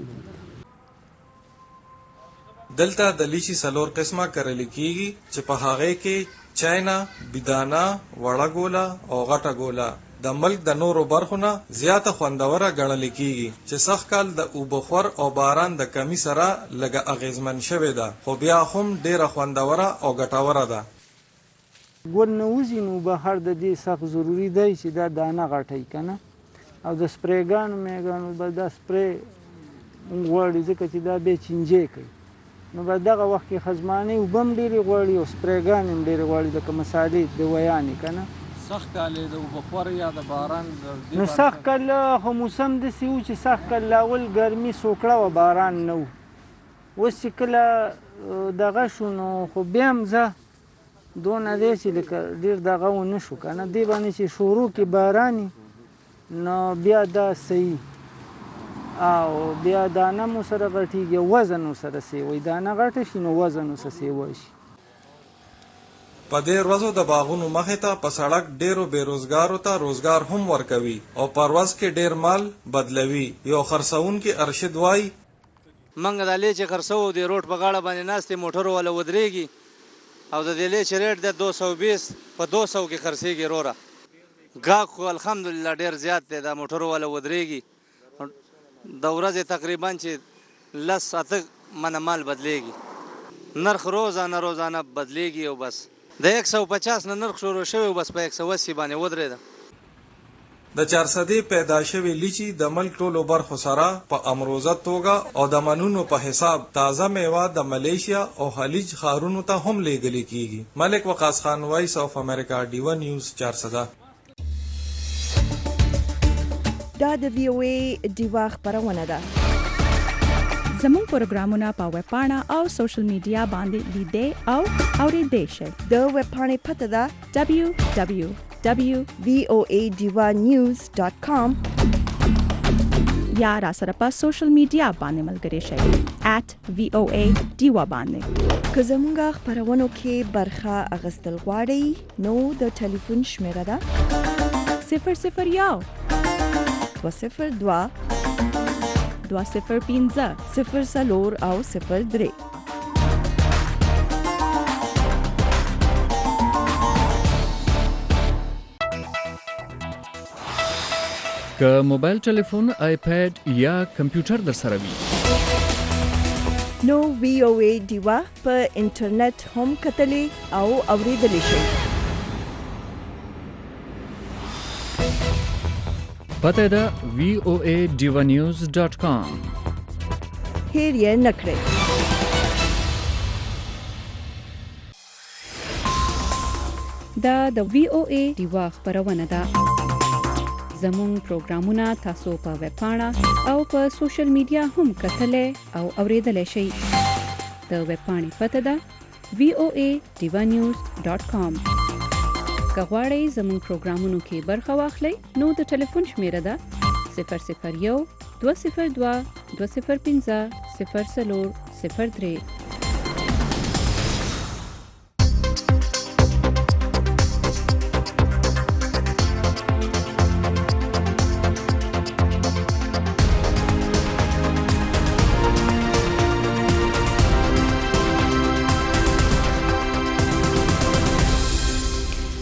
دلته د لیچي 4 قسمه کرل کېږي چې په هغې کې چاینا، بېدانه، وړه ګوله او غټه ګوله د ملک د نورو برخو نه زیاته خوندوره ګڼل کېږي چې سږ کال د اوبخور او باران د کمی سره لږه اغېزمن شوې ده، خو بیا هم ډېره خوندوره او ګټوره ده. ګل نه وځي نو بهر د دې سخت ضروري دی چې دا دانه غټوي که نه، او د سپریګانو میګانو به دا سپری غواړي ځکه چې دا بیا چینجی کوي، نو به دغه وخت کې خزمانې اوبه هم ډېرې غواړي او سپریګانې هم ډېرې غواړي لکه مسالې د ویانې که نه. سخت کال د اوبخور یا د باران نو سخت کال خو موسم داسې و چې سخت کال اول ګرمي سوکړه وه، باران نه و. اوس چې کله دغه شو نو خو بیا هم زه دونه دی چې لکه ډېر دغه ونه شو که نه، دې باندې چې شروع کې باراني نو بیا دا صحیح او بیا دانه مو سره غټېږي، وزن ورسره سیوی، دانه غټه شي نو وزن ورسره سیوی شي. په دې ورځو د باغونو مخې ته په سړک ډېرو بېروزګارو ته روزګار هم ورکوي او په ورځ کې ډېر مال بدلوي. یو خرڅوونکي ارشد وایي موږ د لیچې خرڅوو د روډ په غاړه باندې ناست دی، موټرو والا ودرېږي او د دې لیچې ریټ د 220 په 200 کې خرڅېږي. روره ګاک خو الحمدلله ډېر زیات دی، دا موټرو والا ودرېږي د ورځې تقریبا چې 10-8 منه مال بدلېږي، نرخ روزانه بدلېږي او بس د 150 نه نرخ شروع شوی بس په 180 باندې ودرېده. د 400 پیدا شوی لیچي د ملک ټولو برخو سره په امروزه توګه او د منونو په حساب تازه میوه د ملیشیا او خلیج ښارونو ته هم لیږل کېږي. ملک وقاص خان، وایس اف امریکا، ډیوه نیوز 400. دا د وی او ای ډیوا خبرونه ده. زموږ پروګرامونه په ویب پاڼه او سوشل میډیا باندې لیدئ او اورېدئ شئ. د ویب پاڼې پته ده www.voadivanews.com یا را سره په سوشل میډیا باندې ملګري شئ @voa diva باندې. که زموږ خبرونو کې برخه اخیستل غواړئ نو د ټلیفون شمیره ده 001 202 205 04 او 03. که موبایل ټلیفون، آیپیډ یا کمپیوټر در سره وي نو وی او ای ډیوا په انټرنیټ هم کتلی او اوریدلی شئ. پته ده voadivanews.com. هیر یې نکړئ. دا د وی او ای ډیوا خبرونه ده. زموږ پروګرامونه تاسو په ویب پاڼه او په سوشل میډیا هم کتلی او اوریدلی شئ. د ویب پاڼې پته ده voadivanews.com. که غواړئ زموږ پروګرامونو کې برخه واخلئ نو د ټلیفون شمیره ده 001 202 205 0403.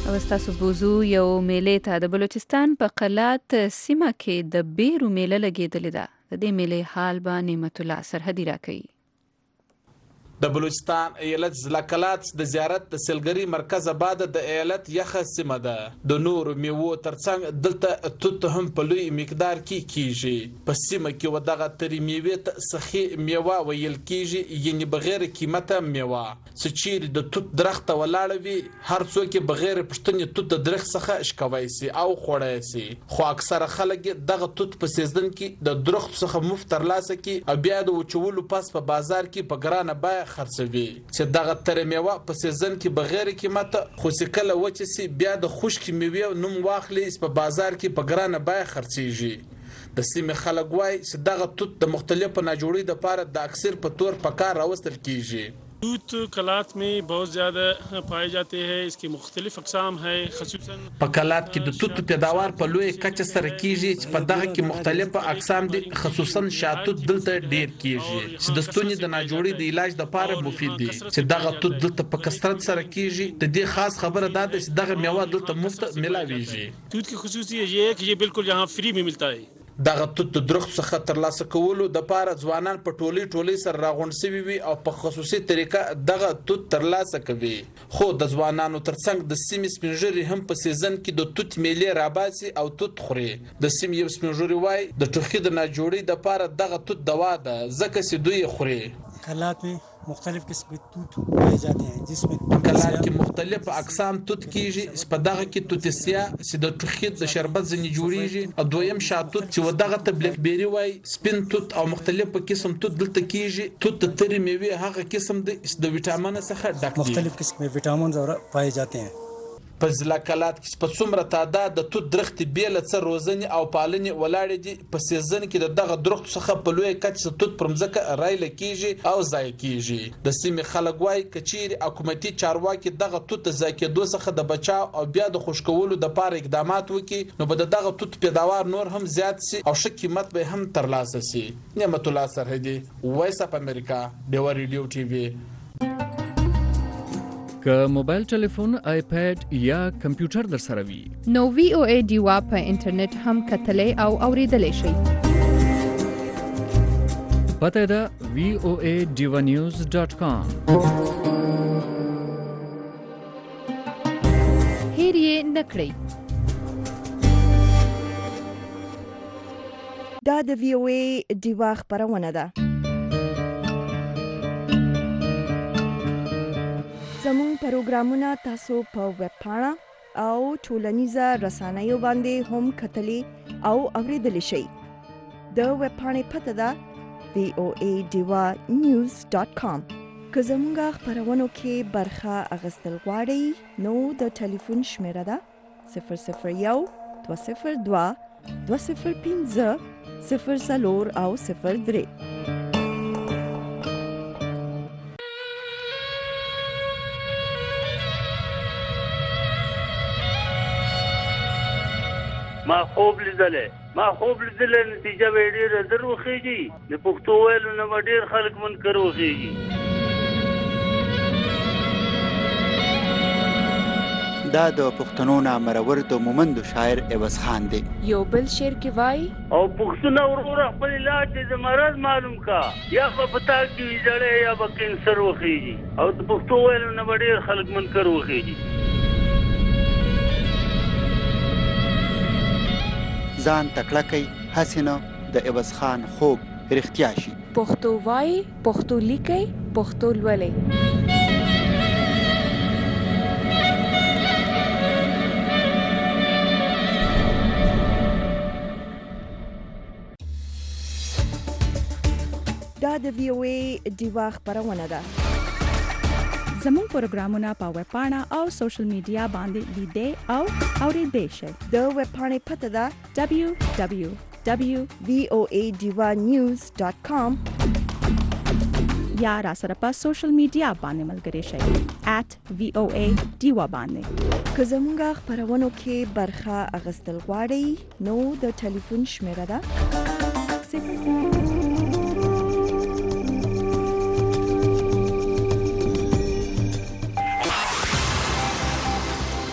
او ستاسو بوزو یو میلې ته د بلوچستان په قلات سیمه کې د بیرو میله لګېدلې ده. د دې میلې حال به نعمت الله سرحدي راکوي. د بلوچستان ایالت ضلع کلات د زیارت د سیلګری مرکز آباد د ایالت یخه سیمه ده. د نور میوو ترڅنګ دلته توت هم په لوی مقدار کې کیږي. په سیمه کې ودغه تری میوه ته سخی میوه ویل کیږي، یعنی بغیر قیمته میوه. سچیر د توت درخت ولاړ وي، هر څوک بغیر پښتنې توت د درخت څخه شکوي سي او خوړای سي. خو اکثره خلک دغه توت په سیزن کې د درخت څخه مفت ترلاسه کی او بیا د وچولو پس په بازار کې په ګرانه بیه خرڅوي. چې دغه تر میوه په سیزن کې بغیر قیمت خو سکله وچه سي بیا د خشک میوه نوم واخلي په بازار کې په ګرانه بیه خرڅيږي. د سیمې خلک وایي چې دغه توت د مختلفو ناجوړي د لپاره د اکثر په تور په کار راوستل کیږي. توت کلات में बहुत ज़्यादा पाए जाते हैं. इसकी मुख्तलिफ अक़साम है. खसूसन په کلات کې د توت پیداوار په لوی کچه سره کیږي چې په دغه کې مختلف اقسام دي. خصوصا شاتوت دلته ډیر کیږي چې د ستوني د ناجوړي د علاج لپاره مفید دي. چې دغه توت دلته په کثرت سره کیږي. د دې خاص خبره ده چې دغه میوه دلته مفت ملاويږي. توت की خصوصیت ये है कि ये बिल्कुल यहाँ फ्री में मिलता है. دغه توت د درخت څخه ترلاسه کولو د لپاره ځوانان په ټولي سره راغونډ شوي وي او په خصوصي طریقه دغه توت ترلاسه کوي. خو د ځوانانو ترڅنګ د سیمې سپینږیري هم په سیزن کې د توت میلې راباسي او توت خوري. د سیمې یو سپینږیري وای د ټوخي د ناجوړي د لپاره دغه توت دوا ده، ځکه چې دوی خوري. کلات में मुख्तलिफ किस्म के तूत पाए जाते हैं जिसमें کلات کې مختلف اقسام توت کیږي. په دغه کې توتسیا چې د ټوخي د شربت ځنی جوړیږي او دویم شاتوت چې ودغه ته بلیک بیری وای، سپین توت او مختلف قسم توت دلته کیږي. توت د تری میوه هغه قسم د ویټامین څخه ډک دي. مختلف قسم के विटामिन और पाए जाते हैं. په ضلع کلات کې په څومره تعداد د توت درخت بیل څخه روزنی او پالنې ولاړ دي. په سیزن کې دغه درخت څخه په لوی کچ توت پرمځکه رایل کیږي او ځای کیږي. د سیمې خلک وای کچیر حکومتي چارواکي دغه توت ځکه دوه څخه د بچاو او بیا د خوشکولو د لپاره اقدامات وکړي نو به دغه توت پیداوار نور هم زیات سي او ښه قیمت به هم ترلاسه سي. نعمت الله سرحدي، وایس اف امریکا، ډیو ریډیو ټي وي. که موبایل ټلیفون، آیپاد یا کمپیوټر در سره وي نو VOA ډیوا په انټرنیټ هم کتلې او اوریدلې شئ. پته ده voadivanews.com. هیر یې نکړئ. دا د VOA ډیوا خبرونه ده. زمون پروګرامونه تاسو په ویب پاڼه او ټولنیزه رسنیو باندې هم کتلی او اوریدلی شئ. د ویب پاڼې پته ده voadivanews.com. که زمونږ خبرونو کې برخه اخیستل غواړئ نو د ټلیفون شمیره ده 001 202 205 04 او 03. ما خوب لیدلې نتیجه به ډېره در وخیږي. د پښتو ویلو نه به ډېر خلک منکر وخیږي. دا د پښتنو نامرور د مومندو شاعر عوض خان دی. یو بل شعر کې وای او پښتون ورور خپل علاج د مرض معلوم کا یا په پتا کې ویځړې یا به کینسر وخیږي او د پښتو ویلو نه به ډېر خلک منکر وخیږي. ځان تکړه کوي حسینه د عوض خان خوب رښتیا شي. پښتو وای، پښتو لیکي، پښتو لولي. دا د VOA ډیوا خبرونه ده. زموږ پروګرامونه په ویب پاڼه او سوشل میډیا باندې لیدئ او اوریدئ شئ. د ویب پاڼې پته ده www.voadivanews.com یا را سره په سوشل میډیا باندې ملګري شئ @VOA ډیوا باندې. که زموږ خبرونو کې برخه اخیستل غواړئ نو د ټلیفون شمیره ده 0